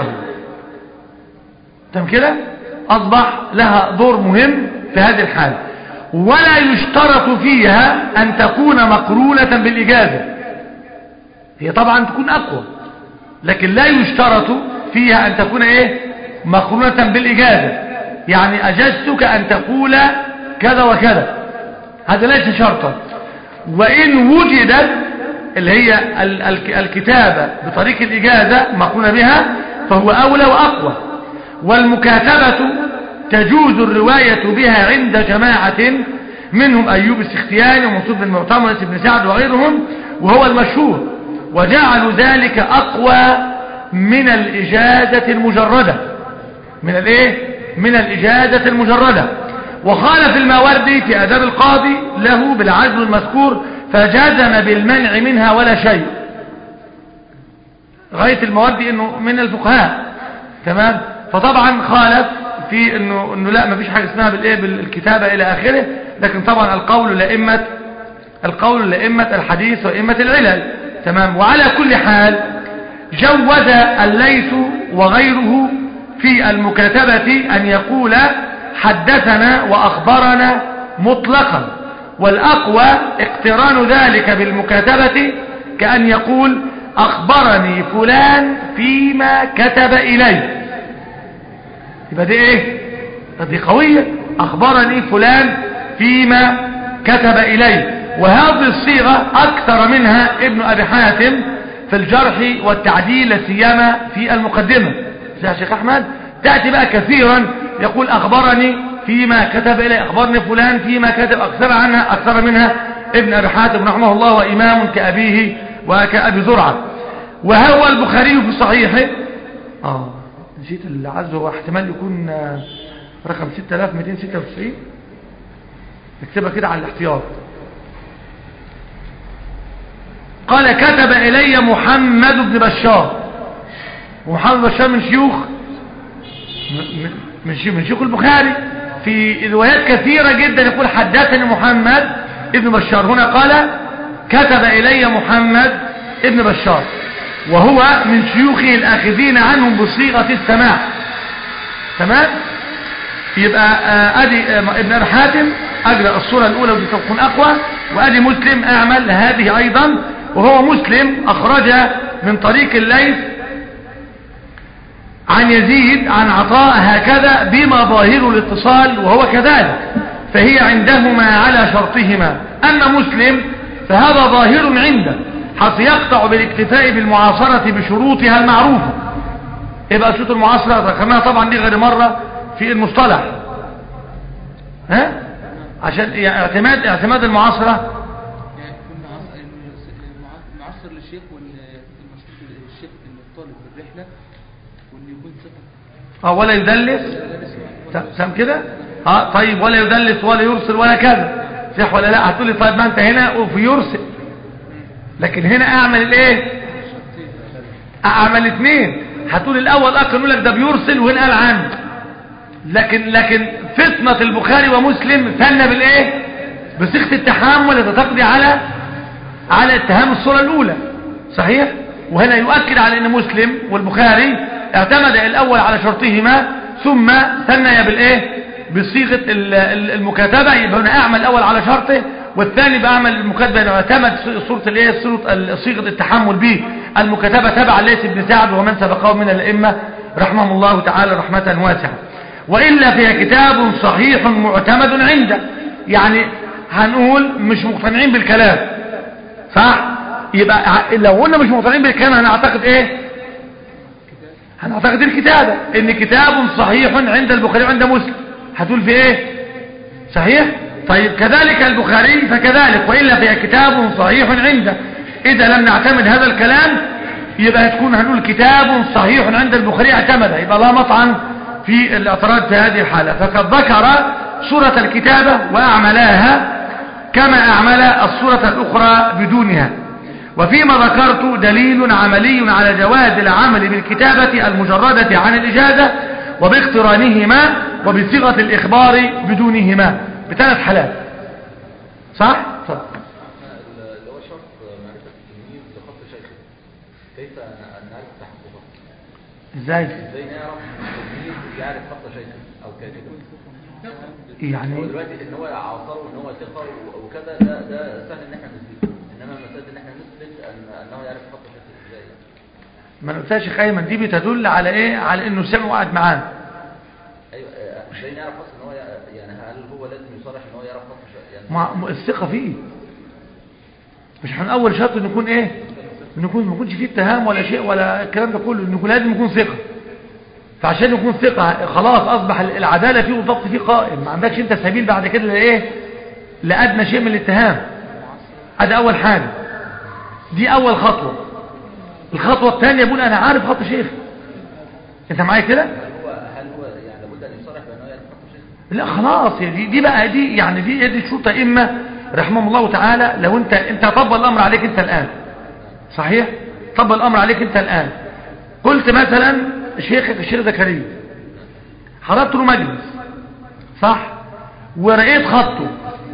تمام كده اصبح لها دور مهم في هذه الحالة. ولا يشترط فيها ان تكون مقرونة بالاجازة. هي طبعا تكون اقوى لكن لا يشترط فيها ان تكون ايه مقرونة بالاجازة. يعني اجزتك ان تقول كذا وكذا هذا ليس شرطا. وان وجدت اللي هي الكتابة بطريق الاجازة مقرونة بها فهو اولى واقوى. والمكاتبة تجوز الرواية بها عند جماعة منهم أيوب السختياني ومنصور بن معتمر بن سعد وغيرهم وهو المشهور. وجعلوا ذلك أقوى من الإجازة المجردة من الإجازة المجردة. وخالف الماوردي في آداب القاضي له بالعزل المذكور فجزم بالمنع منها ولا شيء. غاية الماوردي انه من الفقهاء تمام. فطبعا خالف في انه لا مفيش حاجه اسمها بالكتابه الى اخره. لكن طبعا القول لائمه الحديث وائمه العلل تمام. وعلى كل حال جوز الليث وغيره في المكاتبه ان يقول حدثنا واخبرنا مطلقا. والاقوى اقتران ذلك بالمكاتبه كأن يقول اخبرني فلان فيما كتب اليه. يبقى دي ايه دي قوية. اخبرني فلان فيما كتب اليه. وهذه الصيغة اكثر منها ابن ابي حاتم في الجرح والتعديل لا سيما في المقدمة. يا شيخ أحمد تأتي بقى كثيرا يقول أخبرني فيما كتب إليه، أخبرني فلان فيما كتب أكثر منها ابن أبي حاتم رحمه الله، وإمام كأبيه وكأبي زرعة. وهو البخاري في صحيحه نسيت اللي عزه، هو احتمال يكون رقم 6296، نكتبها كده على الاحتياط. قال كتب إلي محمد بن بشار، ومحمد بن بشار من شيوخ البخاري، في روايات كثيرة جدا يقول حدثني محمد ابن بشار. هنا قال كتب إلي محمد ابن بشار، وهو من شيوخه الآخذين عنهم بصيغة السماع. تمام؟ يبقى ادي ابن أبي حاتم أجرى الصورة الأولى ودي تكون أقوى، وادي مسلم أعمل هذه أيضا، وهو مسلم أخرج من طريق الليث عن يزيد عن عطاء هكذا بما ظاهر الاتصال، وهو كذلك، فهي عندهما على شرطهما. أما مسلم فهذا ظاهر عنده، حيث يقطع بالاكتفاء بالمعاصرة بشروطها المعروفة. يبقى شروط المعاصرة ذكرناها طبعا دي غير مرة في المصطلح، عشان اعتماد المعاصرة معاصر للشيخ والشيخ الطالب بالرحلة، واللي يكون ثقة ولا يدلس، سام كده طيب، ولا يدلس ولا يرسل ولا كذا، صح ولا لا؟ هتقولي طيب ما انت هنا وفي يرسل، لكن هنا اعمل الايه؟ اعمل اثنين. هتقول الاول يقول لك ده بيرسل وهنا قال عنه، لكن فتنة البخاري ومسلم ثنى بالايه؟ بصيغه التحامل تقضي على اتهام الصورة الاولى، صحيح؟ وهنا يؤكد على ان مسلم والبخاري اعتمد الاول على شرطهما ثم ثنى بالايه؟ بصيغه المكاتبه. يبقى هنا اعمل الاول على شرطه، والثاني باعمل المكاتبه اعتمد صوره الايه؟ صيغه التحمل به المكاتبه تبع ليث بن سعد ومن سبقه من الائمه رحمهم الله تعالى رحمه واسعه. والا فهي كتاب صحيح معتمد عنده، يعني هنقول مش مقتنعين بالكلام، صح؟ يبقى لو قلنا مش مقتنعين بالكلام هنعتقد ايه؟ هنعتقد الكتابة ان كتاب صحيح عند البخاري وعند مسلم. هتقول في ايه؟ صحيح؟ طيب كذلك البخاري فكذلك، وإلا فهي كتاب صحيح عنده. إذا لم نعتمد هذا الكلام يبقى هتكون هنقول كتاب صحيح عند البخاري اعتمده، يبقى لا مطعن في الاعتراض في هذه الحالة. فقد ذكر صورة الكتابة وأعملاها كما أعمل الصورة الأخرى بدونها. وفيما ذكرت دليل عملي على جواز العمل بالكتابة المجردة عن الإجازة وباقترانهما وبصيغة الإخبار بدونهما، بثلاث حالات، صح؟ اللي هو شرط معرفة التلميذ بخط شيخه، كيف نعرف تحققه؟ ازاي نعرف التلميذ يعرف خط شيخه أو كاتبه؟ يعني هو دلوقتي ان هو عاصره وان هو ثقه وكذا، ده سهل ان احنا نثبته، انما مساله ان احنا نثبت انه يعرف خط شيخه ازاي؟ ما نقولش شيخ ايمن دي بتدل على ايه؟ على انه سمع وقعد معاه. ايوه ازاي نعرف اصلا ان هو يعني هل هو لازم يصرح ان هو يعرف خط شيخه؟ يعني الثقه فيه، مش احنا اول شرط انه يكون ايه؟ انه ما يكونش فيه اتهام ولا شيء ولا الكلام ده كله، انه لازم يكون ثقه. فعشان يكون ثقة خلاص أصبح العدالة فيه والضبط فيه قائم، ما عندكش انت سبيل بعد كده لإيه؟ لأدنى شيء من الاتهام. هذا أول حاجة، دي أول خطوة. الخطوة الثانية يقول أنا عارف خط شيخ. أنت معايا كده؟ هل هو يعني لابد أن يصرح بأنه يعرف خط شيخ؟ لا خلاص، دي بقى دي يعني دي شروط أئمة رحمهم الله تعالى. لو أنت طبق الأمر عليك أنت الآن، صحيح؟ طبق الأمر عليك أنت الآن. قلت مثلا شيخك الشيخ زكريا، حضرت له مجلس، صح؟ ورأيت خطه،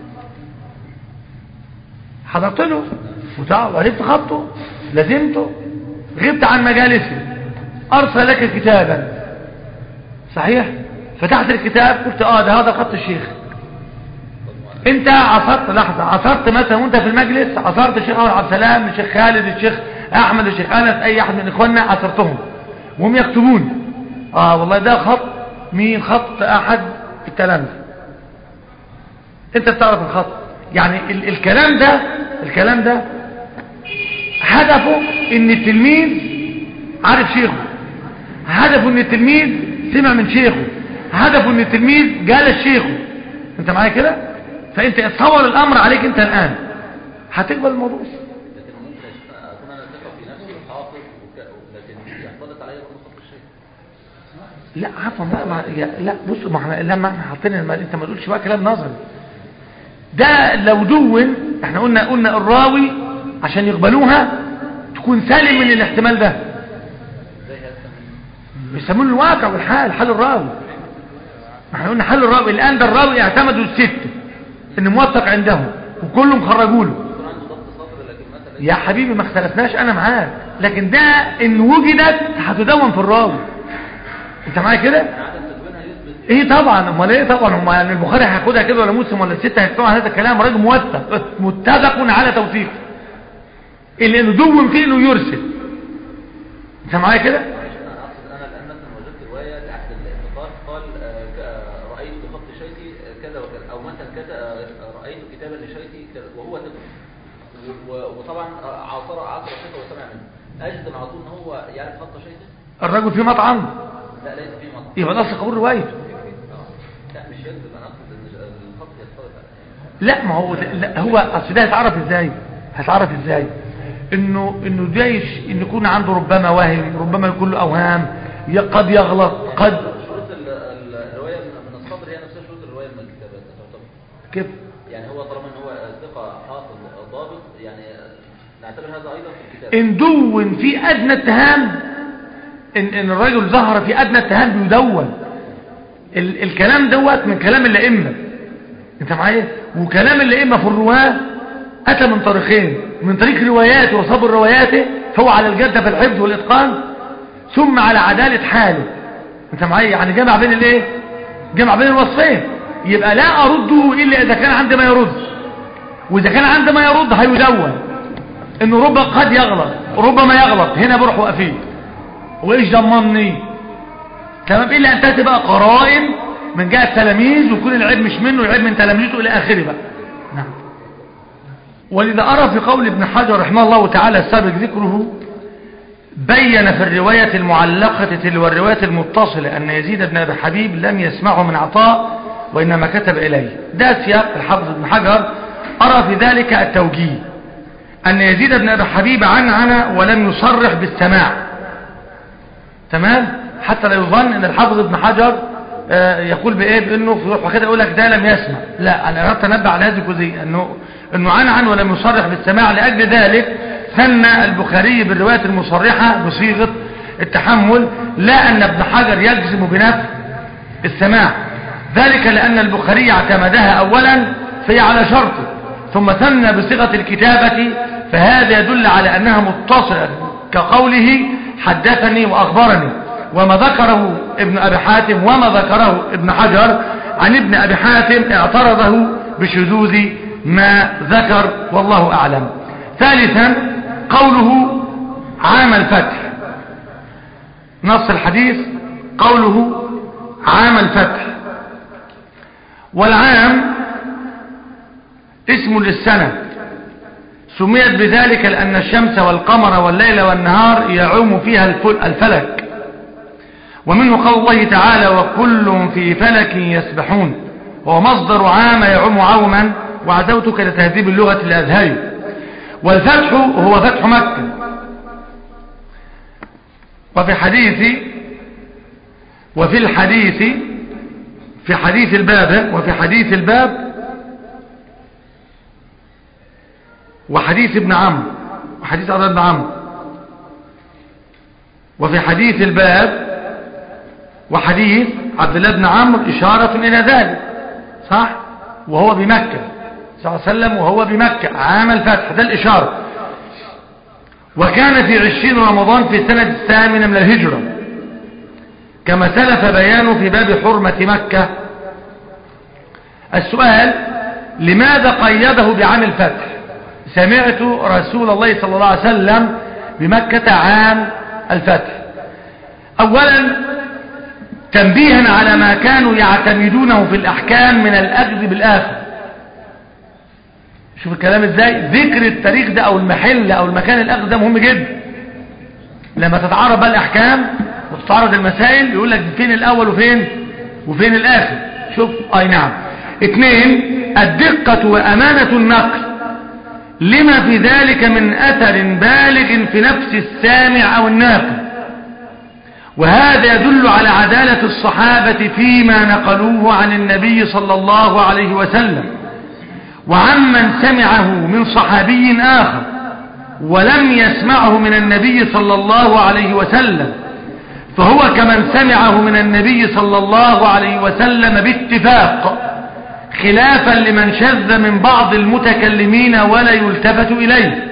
حضرت له وعرفت خطه، لزمته، غبت عن مجالسه، أرسل لك كتابا، صحيح؟ فتحت الكتاب قلت ده هذا خط الشيخ. انت عصرت لحظة، عصرت مثلا وانت في المجلس، عصرت الشيخ عبد السلام، الشيخ خالد، الشيخ أحمد، الشيخ أنس، أي أحد من إخواننا عصرتهم وهم يكتبون والله ده خط مين؟ خط أحد التلامذة. انت بتعرف الخط، يعني الكلام ده هدفه ان التلميذ عارف شيخه، هدفه ان التلميذ سمع من شيخه، هدفه ان التلميذ جالس شيخه. انت معايا كده؟ فانت اتصور الامر عليك انت الان هتقبل الموضوع. لكن ممكن اكون انا ثقه في نفسي وحافظ لكن يختلط عليا برضه خط الشيخ. لا عفوا لا بص، ما احنا لما احنا حاطين انت ما تقولش بقى كلام نظري. ده لو دون احنا قلنا الراوي عشان يقبلوها تكون سالم من الاحتمال ده. بيسمونه الواقع والحال، حال الراوي. احنا قلنا حال الراوي الان، ده الراوي اعتمدوا الستة ان موثق عندهم وكلهم خرجوا له. يا حبيبي ما اختلفناش انا معاك، لكن ده ان وجدت هتدون في الراوي. انت معايا كده؟ ايه طبعا، امال ايه طبعا، هم يعني البخاري هياخدها كده ولا مسلم ولا الستة هيكتبوا على هذا الكلام؟ راجل موثق متفق على توثيقه اللي انه دون فيه انه يرسل. انت معايا كده؟ انا الان مثلا وجدت روايه تحت الانتقاد قال رايت بخط شيخي كذا وكذا، او مثلا كذا رايت كتابا لشيخي وهو ثقه، وطبعا عاصر شيخه وسمع منه، اجزم على طول ان هو يعرف خط شيخه. الرجل فيه مطعم؟ لا ليس فيه مطعم. يبقى الاصل قبول روايته. لا مش يكذب، انا اقصد ان الخط يختلط عليه. لا ما هو لا هو اصل ده هيتعرف ازاي؟ هيتعرف ازاي؟ انه جايش ان يكون عنده ربما وهم، ربما يكون له اوهام، قد يغلط، قد شروط الروايه من الصدر هي نفسها شروط الروايه من الكتابات تعتبر كيف يعني. هو طالما ان هو ثقه حافظ ضابط يعني نعتبر هذا ايضا في الكتاب. ان دون في ادنى اتهام، ان الرجل ظهر في ادنى اتهام بيدون. الكلام دوت من كلام الائمه. انت معايا؟ وكلام الائمه في الرواه اتى من طريقين، من طريق رواياته وصبر رواياته فهو على الجده في الحفظ والاتقان، ثم على عداله حاله. انت معايا؟ يعني جمع بين الايه؟ جمع بين الوصفين. يبقى لا ارده الا اذا كان عندما يرد، واذا كان عندما يرد هيدون انه ربما قد يغلط، ربما يغلط، هنا بروح وقفيه وايش ضمني؟ تمام. الا ان تاتي بقى قرائن من جهه تلاميذ ويكون العيب مش منه، العيب من تلاميذه الى اخره بقى. نعم. ولذا ارى في قول ابن حجر رحمه الله تعالى السابق ذكره، بين في الروايه المعلقه تلو الروايه المتصله ان يزيد بن ابي حبيب لم يسمعه من عطاء وانما كتب اليه. ده سياق الحافظ ابن حجر. ارى في ذلك التوجيه ان يزيد بن ابي حبيب عنعن ولم يصرح بالسماع. تمام. حتى لا يظن ان الحافظ ابن حجر يقول بايه، بانه يروح كده يقول لك ده لم يسمع. لا، انا اردت انبه على هذه الجزئيه انه عنعن ولم يصرح بالسماع. لاجل ذلك ثنى البخاري بالروايه المصرحه بصيغه التحمل، لا ان ابن حجر يجزم بنفي السماع، ذلك لان البخاري اعتمدها اولا فهي على شرطه، ثم ثنى بصيغه الكتابه، فهذا يدل على انها متصله كقوله حدثني واخبرني، وما ذكره ابن أبي حاتم وما ذكره ابن حجر عن ابن أبي حاتم اعترضه بشذوذ ما ذكر، والله أعلم. ثالثا قوله عام الفتح، نص الحديث قوله عام الفتح، والعام اسم للسنة سميت بذلك لأن الشمس والقمر والليل والنهار يعوم فيها الفلك، ومنه قول الله تعالى وكل في فلك يسبحون، هو مصدر عام يعم عوما، وعزوتك لتهذيب اللغة الأزهري. والفتح هو فتح مكة. وفي حديث الباب وحديث ابن عمرو وحديث عبد الله بن عمرو، وفي حديث الباب وحديث عبد الله بن عمرو إشارة إلى ذلك، صح؟ وهو بمكة صلى الله عليه وسلم، وهو بمكة عام الفتح، ده الإشارة. وكان في 20 رمضان في السنة 8 من الهجرة، كما سلف بيانه في باب حرمة مكة. السؤال: لماذا قيده بعام الفتح؟ سمعت رسول الله صلى الله عليه وسلم بمكة عام الفتح. أولا تنبيها على ما كانوا يعتمدونه في الأحكام من الأخذ بالآخر. شوف الكلام ازاي، ذكر التاريخ ده أو المحل أو المكان الأخذ ده مهم جدا. لما تتعارض بقى الأحكام وتتعارض المسائل يقول لك فين الأول وفين الآخر. شوف أي نعم. 2 الدقة وأمانة النقل لما في ذلك من أثر بالغ في نفس السامع أو الناقل، وهذا يدل على عدالة الصحابة فيما نقلوه عن النبي صلى الله عليه وسلم وعمن سمعه من صحابي آخر ولم يسمعه من النبي صلى الله عليه وسلم، فهو كمن سمعه من النبي صلى الله عليه وسلم باتفاق، خلافا لمن شذ من بعض المتكلمين ولا يلتفت إليه.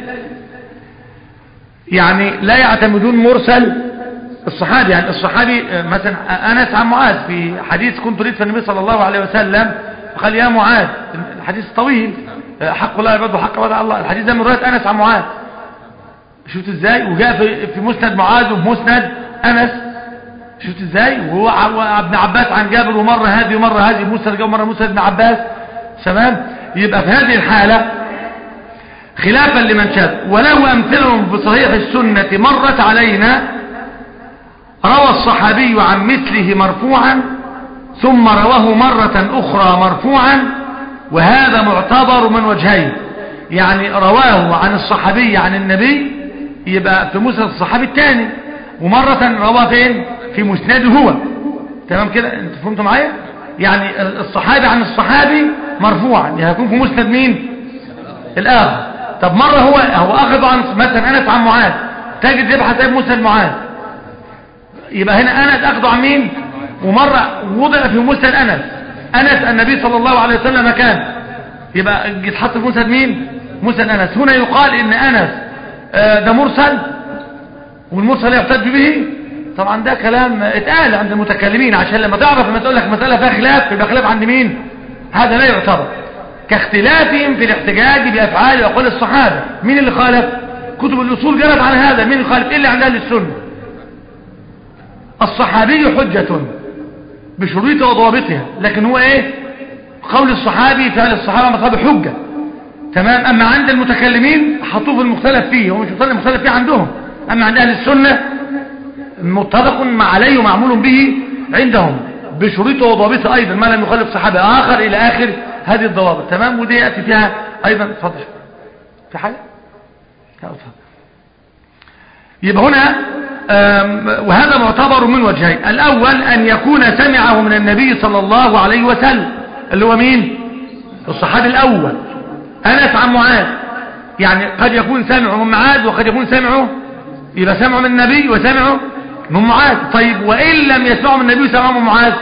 يعني لا يعتمدون مرسل الصحابي. يعني الصحابي مثلا أنس عن معاذ في حديث كنت ريد في النبي صلى الله عليه وسلم قال يا معاذ، الحديث طويل، حق الله عباده وحق عباد الله، الحديث ده من رواية أنس عن معاذ. شفت ازاي؟ وجاء في مسند معاذ وفي مسند أنس. شفت ازاي؟ وهو ابن عباس عن جابر، ومرة هذه ومرة هذه، مسند جابر ومرة مسند ابن عباس. تمام؟ يبقى في هذه الحالة خلافا لمن شاذ. وله أمثلة في صحيح السنة مرت علينا، روى الصحابي عن مثله مرفوعا ثم رواه مرة أخرى مرفوعا، وهذا معتبر من وجهين. يعني رواه عن الصحابي عن النبي يبقى في مسند الصحابي الثاني، ومرة رواه فين؟ في مسنده هو. تمام كده؟ انت فهمتوا معايا؟ يعني الصحابي عن الصحابي مرفوعا هيكون في مسند مين؟ الآخر. طب مرة هو أخذ عن مثلا أنس عن معاذ، تجد يبحث في مسند معاذ، يبقى هنا أنس أخذه عن مين؟ ومرة وضع في مسند أنس النبي صلى الله عليه وسلم كان، يبقى يتحط في مسند مين؟ مسند أنس. هنا يقال إن أنس ده مرسل، والمرسل يحتج به. طبعا ده كلام اتقال عند المتكلمين، عشان لما تعرف لما تقول لك مسألة فيها خلاف يبقى خلاف عند مين؟ هذا لا يعتبر، كاختلافهم في الاحتجاج بأفعال وأقوال الصحابة. مين اللي خالف؟ كتب الأصول جرت عن هذا. مين اللي خالف؟ إيه اللي عند أهل السنة؟ الصحابي حجة بشروطها وضوابطها، لكن هو ايه؟ قول الصحابي فعل الصحابة مصاب حجة. تمام؟ أما عند المتكلمين حطوه في المختلف فيه، هو مش المختلف فيه عندهم. أما عند أهل السنة متفق عليه ومعمول به عندهم بشروطه وضوابطه أيضا، ما لم يخالف صحابي آخر إلى آخر هذه الضوابط. تمام؟ ودي يأتي فيها أيضا. اتفضل في حاجة؟ يبقى هنا وهذا معتبر من وجهين. الأول أن يكون سمعه من النبي صلى الله عليه وسلم، اللي هو مين؟ الصحابي الأول أنس عن معاذ. يعني قد يكون سمعه من معاذ وقد يكون سمعه، يبقى سمعه من النبي وسمعه من معاذ. طيب وإن لم يسمعه من النبي وسمعه من معاذ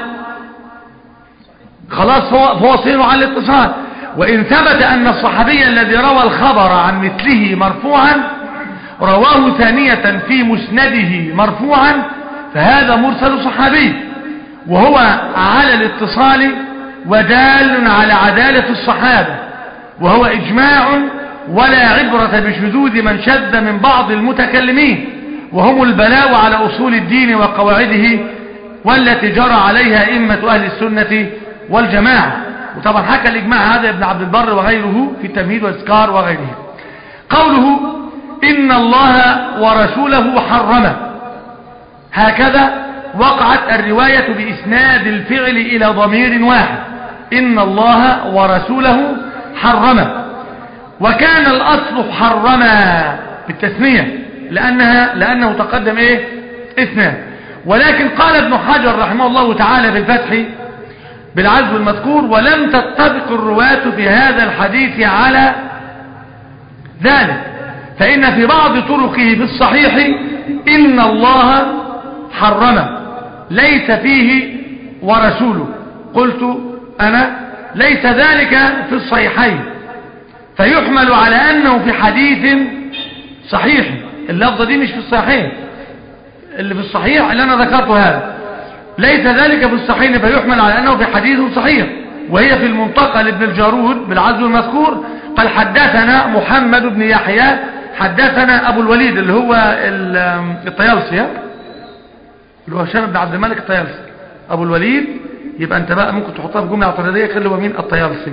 خلاص فهو صير على الاتصال. وإن ثبت أن الصحابي الذي روى الخبر عن مثله مرفوعا رواه ثانية في مسنده مرفوعا فهذا مرسل صحابي، وهو على الاتصال ودال على عدالة الصحابة، وهو إجماع ولا عبرة بشذوذ من شذ من بعض المتكلمين، وهم البلاء على أصول الدين وقواعده والتي جرى عليها أئمة أهل السنة والجماعة. وطبعا حكى الإجماع هذا ابن عبد البر وغيره في التمهيد والإذكار وغيره. قوله إن الله ورسوله حرم، هكذا وقعت الرواية بإسناد الفعل إلى ضمير واحد، إن الله ورسوله حرم. وكان الأصل حرما بالتثنية لأنه تقدم إيه؟ اثنان. ولكن قال ابن حجر رحمه الله تعالى في الفتح بالعزو المذكور ولم تتفق الرواة في هذا الحديث على ذلك، فإن في بعض طرقه في الصحيح إن الله حرم ليس فيه ورسوله. قلت أنا ليس ذلك في الصحيحين، فيحمل على أنه في حديث صحيح. اللفظة دي مش في الصحيحين، اللي في الصحيح اللي أنا ذكرته هذا ليس ذلك في الصحيحين، فيحمل على أنه في حديث صحيح. وهي في المنطقة لابن الجارود بالعزو المذكور قال حدثنا محمد بن يحيى حدثنا أبو الوليد اللي هو الطيالسي، اللي هو هشام بن عبد الملك الطيالسي أبو الوليد. يبقى أنت بقى ممكن تحطها في جملة اعتراضية كده، اللي هو مين؟ الطيالسي.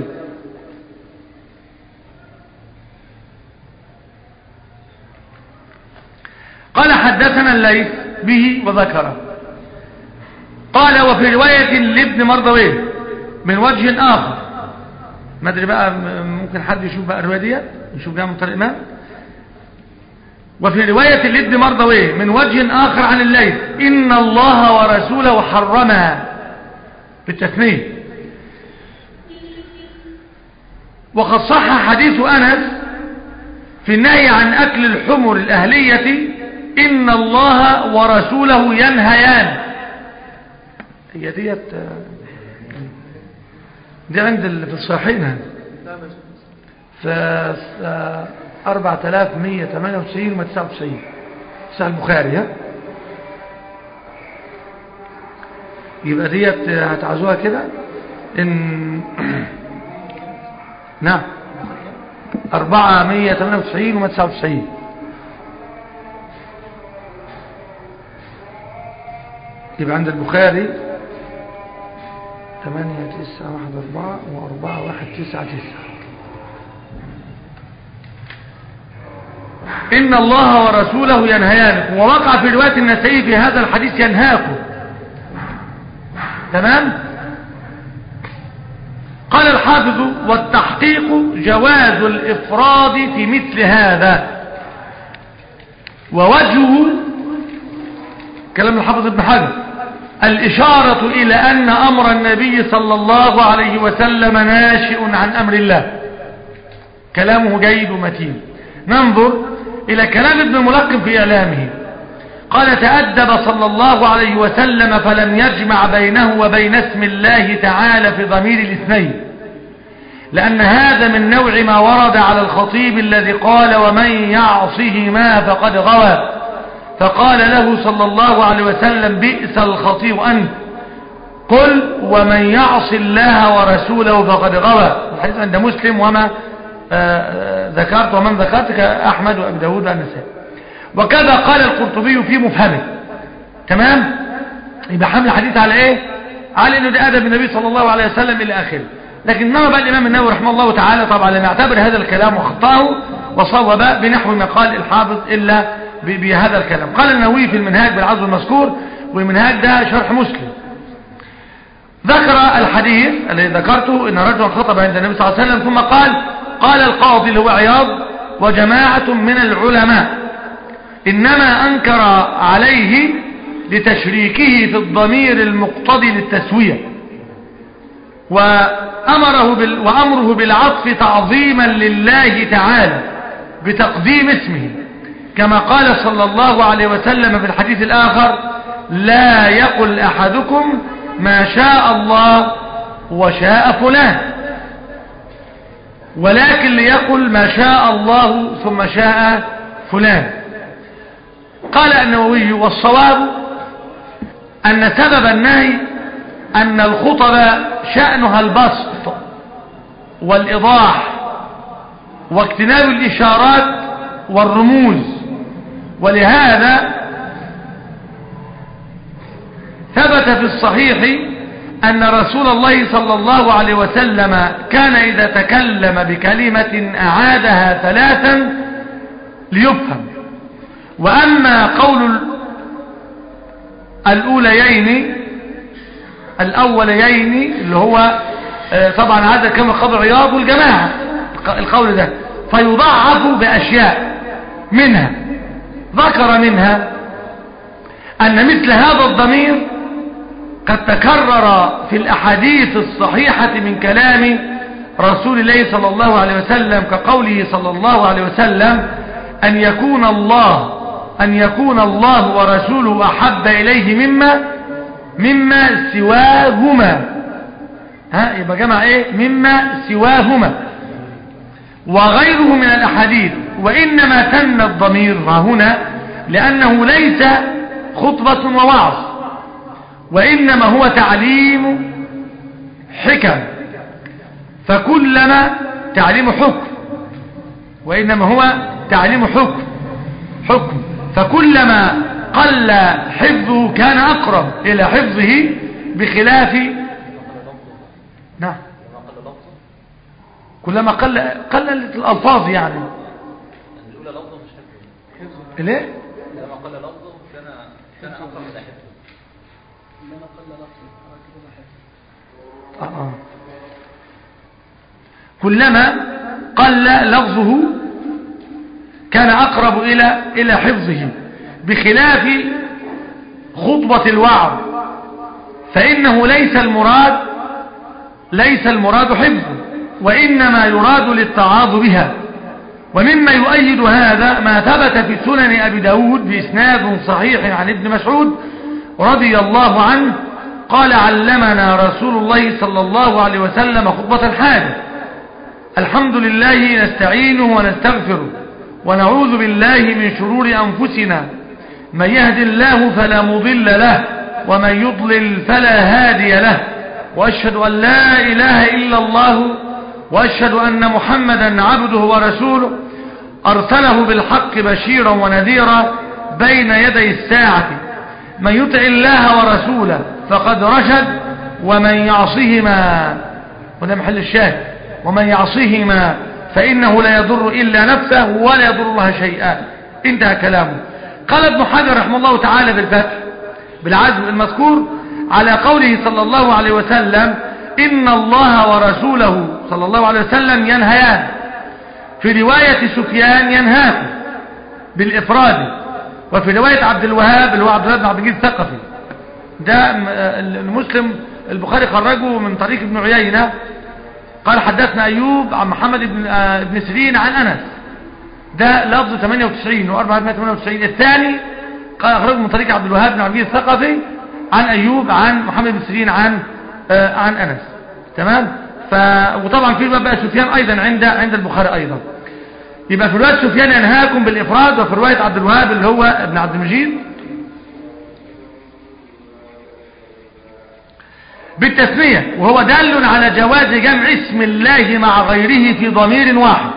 قال حدثنا الليث به وذكره. قال وفي رواية لابن مردويه من وجه آخر، ما ادري بقى ممكن حد يشوف بقى الرواية دي، يشوف جاء من طريق الإمام. وفي رواية لابن مردويه من وجه آخر عن الليث إن الله ورسوله حرمها بالتثنية. وقد صح حديث أنس في النهي عن أكل الحمر الأهلية إن الله ورسوله ينهيان. هي دي عند في الصحيحين في 4198 و 99 صحيح البخاري. يبقى ديت هتعزوها كده ان نعم 498 و 99. يبقى عند البخاري 8 9 1 4 و4 1 9 9. إن الله ورسوله ينهيانكم. ووقع في رواية النسائي في هذا الحديث ينهاكم. تمام. قال الحافظ والتحقيق جواز الإفراد في مثل هذا. ووجهه كلام الحافظ ابن حجر الإشارة إلى أن أمر النبي صلى الله عليه وسلم ناشئ عن أمر الله. كلامه جيد ومتين. ننظر إلى كلام ابن الملقن في إعلامه. قال تأدب صلى الله عليه وسلم فلم يجمع بينه وبين اسم الله تعالى في ضمير الاثنين، لأن هذا من نوع ما ورد على الخطيب الذي قال ومن يعصهما فقد غوى، فقال له صلى الله عليه وسلم بئس الخطيب أنت، قل ومن يعص الله ورسوله فقد غوى. الحديث عند مسلم وما ذكرت ومن ذكرتك أحمد وأبي داود والنسائي. وكذا قال القرطبي في مفهمه. تمام. يبقى حمل الحديث على ايه؟ على انه ده ادب النبي صلى الله عليه وسلم الى اخره. لكن نرى بقى الامام النووي رحمه الله تعالى طبعا لم يعتبر هذا الكلام وخطاه وصوب بنحو ما قال الحافظ الا بهذا الكلام. قال النووي في المنهاج بالعزو المذكور، والمنهاج ده شرح مسلم، ذكر الحديث الذي ذكرته ان رجلا خطب عند النبي صلى الله عليه وسلم ثم قال القاضي اللي هو عياض وجماعة من العلماء إنما أنكر عليه لتشريكه في الضمير المقتضي للتسوية، وأمره بالعطف تعظيما لله تعالى بتقديم اسمه، كما قال صلى الله عليه وسلم في الحديث الآخر لا يقل أحدكم ما شاء الله وشاء فلان، ولكن ليقل ما شاء الله ثم شاء فلان. قال النووي والصواب أن سبب النهي أن الخطب شأنها البسط والإيضاح واجتناب الإشارات والرموز، ولهذا ثبت في الصحيح أن رسول الله صلى الله عليه وسلم كان إذا تكلم بكلمة أعادها ثلاثا ليفهم. وأما قول الأوليين اللي هو طبعا هذا كما قول عياض والجماعة القول ده فيضعف بأشياء منها، ذكر منها أن مثل هذا الضمير قد تكرر في الأحاديث الصحيحة من كلام رسول الله صلى الله عليه وسلم، كقوله صلى الله عليه وسلم أن يكون الله ورسوله أحب إليه مما سواهما. يبقى جمع ايه؟ مما سواهما. وغيره من الأحاديث. وإنما تم الضمير هنا لأنه ليس خطبة ووعظ، وإنما هو تعليم حكم، فكلما تعليم حكم، وإنما هو تعليم حكم فكلما قل حفظه كان أقرب إلى حفظه بخلاف نعم كلما قل الألفاظ يعني الأولى لفظه مش حفظه. ليه؟ لما قل لفظه كان كان أقرب إلى حفظه. إنما قل لفظه حفظه. كلما قل لفظه كان أقرب إلى حفظه، بخلاف خطبة الوعظ فإنه ليس المراد حفظه، وإنما يراد للتعاظ بها. ومما يؤيد هذا ما ثبت في سنن أبي داود بإسناد صحيح عن ابن مسعود رضي الله عنه قال: علمنا رسول الله صلى الله عليه وسلم خطبة الحاجة: الحمد لله نستعينه ونستغفره ونعوذ بالله من شرور أنفسنا، من يهد الله فلا مضل له ومن يضلل فلا هادي له، وأشهد أن لا إله إلا الله وأشهد أن محمدا عبده ورسوله أرسله بالحق بشيرا ونذيرا بين يدي الساعة، من يطع الله ورسوله فقد رشد ومن يعصهما، وده محل الشاهد، ومن يعصهما فإنه لا يضر إلا نفسه ولا يضر الله شيئا. انتهى كلامه. قال ابن حجر رحمه الله تعالى بالفتح بالعزم المذكور على قوله صلى الله عليه وسلم: إن الله ورسوله صلى الله عليه وسلم ينهيان، في رواية سفيان ينهاكم بالإفراد، وفي رواية عبد الوهاب اللي هو عبد الوهاب بن عبد المجيد الثقفي، ده المسلم البخاري خرجه من طريق ابن عيينة قال: حدثنا أيوب عن محمد بن سيرين عن أنس، ده لفظ 98 و498. الثاني قال أخرجه من طريق عبد الوهاب بن عبد المجيد الثقفي عن أيوب عن محمد بن سيرين عن أنس. تمام. وطبعا في بقى سفيان أيضا عند البخاري أيضا. يبقى في رواية سفيان ينهاكم بالإفراد، وفي رواية عبد الوهاب اللي هو ابن عبد المجيد بالتسمية، وهو دال على جواز جمع اسم الله مع غيره في ضمير واحد،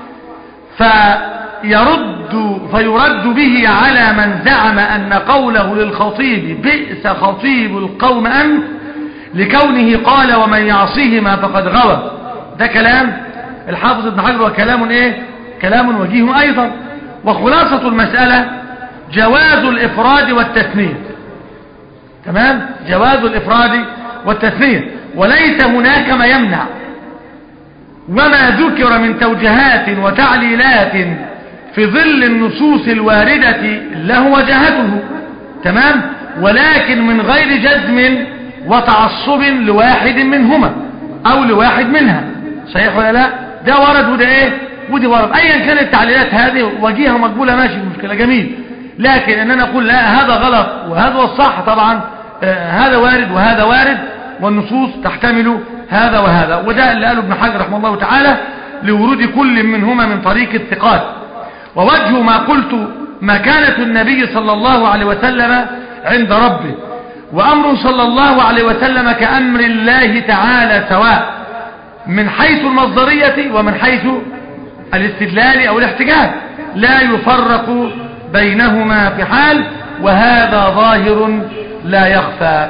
فيرد به على من زعم أن قوله للخطيب: بئس خطيب القوم أنت، لكونه قال: ومن يعصيهما فقد غوى. ده كلام الحافظ ابن حجر، وكلام كلام وجيه أيضا. وخلاصة المسألة جواز الإفراد والتثنية. تمام، جواز الإفراد والتثنية، وليس هناك ما يمنع. وما ذكر من توجيهات وتعليلات في ظل النصوص الواردة له وجهته. تمام، ولكن من غير جزم وتعصب لواحد منهما أو لواحد منها. صحيح ولا لا؟ ده ورد وده ودي ورد. أيا كانت التعليلات هذه وجيهة ومقبولة ماشي، مشكلة، جميل. لكن أننا نقول لا هذا غلط وهذا هو الصح، طبعا هذا وارد وهذا وارد، والنصوص تحتمل هذا وهذا. وده اللي قاله ابن حجر رحمه الله تعالى لورود كل منهما من طريق الثقات. ووجه ما قلت مكانة النبي صلى الله عليه وسلم عند ربه، وأمر صلى الله عليه وسلم كأمر الله تعالى سواء من حيث المصدرية ومن حيث الاستدلال أو الاحتجاج، لا يفرق بينهما في حال، وهذا ظاهر لا يخفى.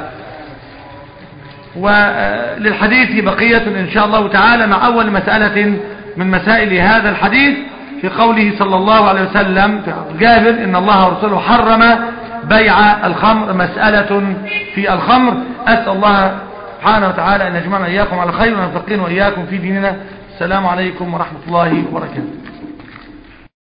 وللحديث بقية إن شاء الله تعالى مع أول مسألة من مسائل هذا الحديث في قوله صلى الله عليه وسلم في جابر: إن الله ورسوله حرم بيع الخمر. مسألة في الخمر. أسأل الله سبحانه وتعالى أن يجمعنا إياكم على خير، ونتقين وإياكم في ديننا. السلام عليكم ورحمة الله وبركاته.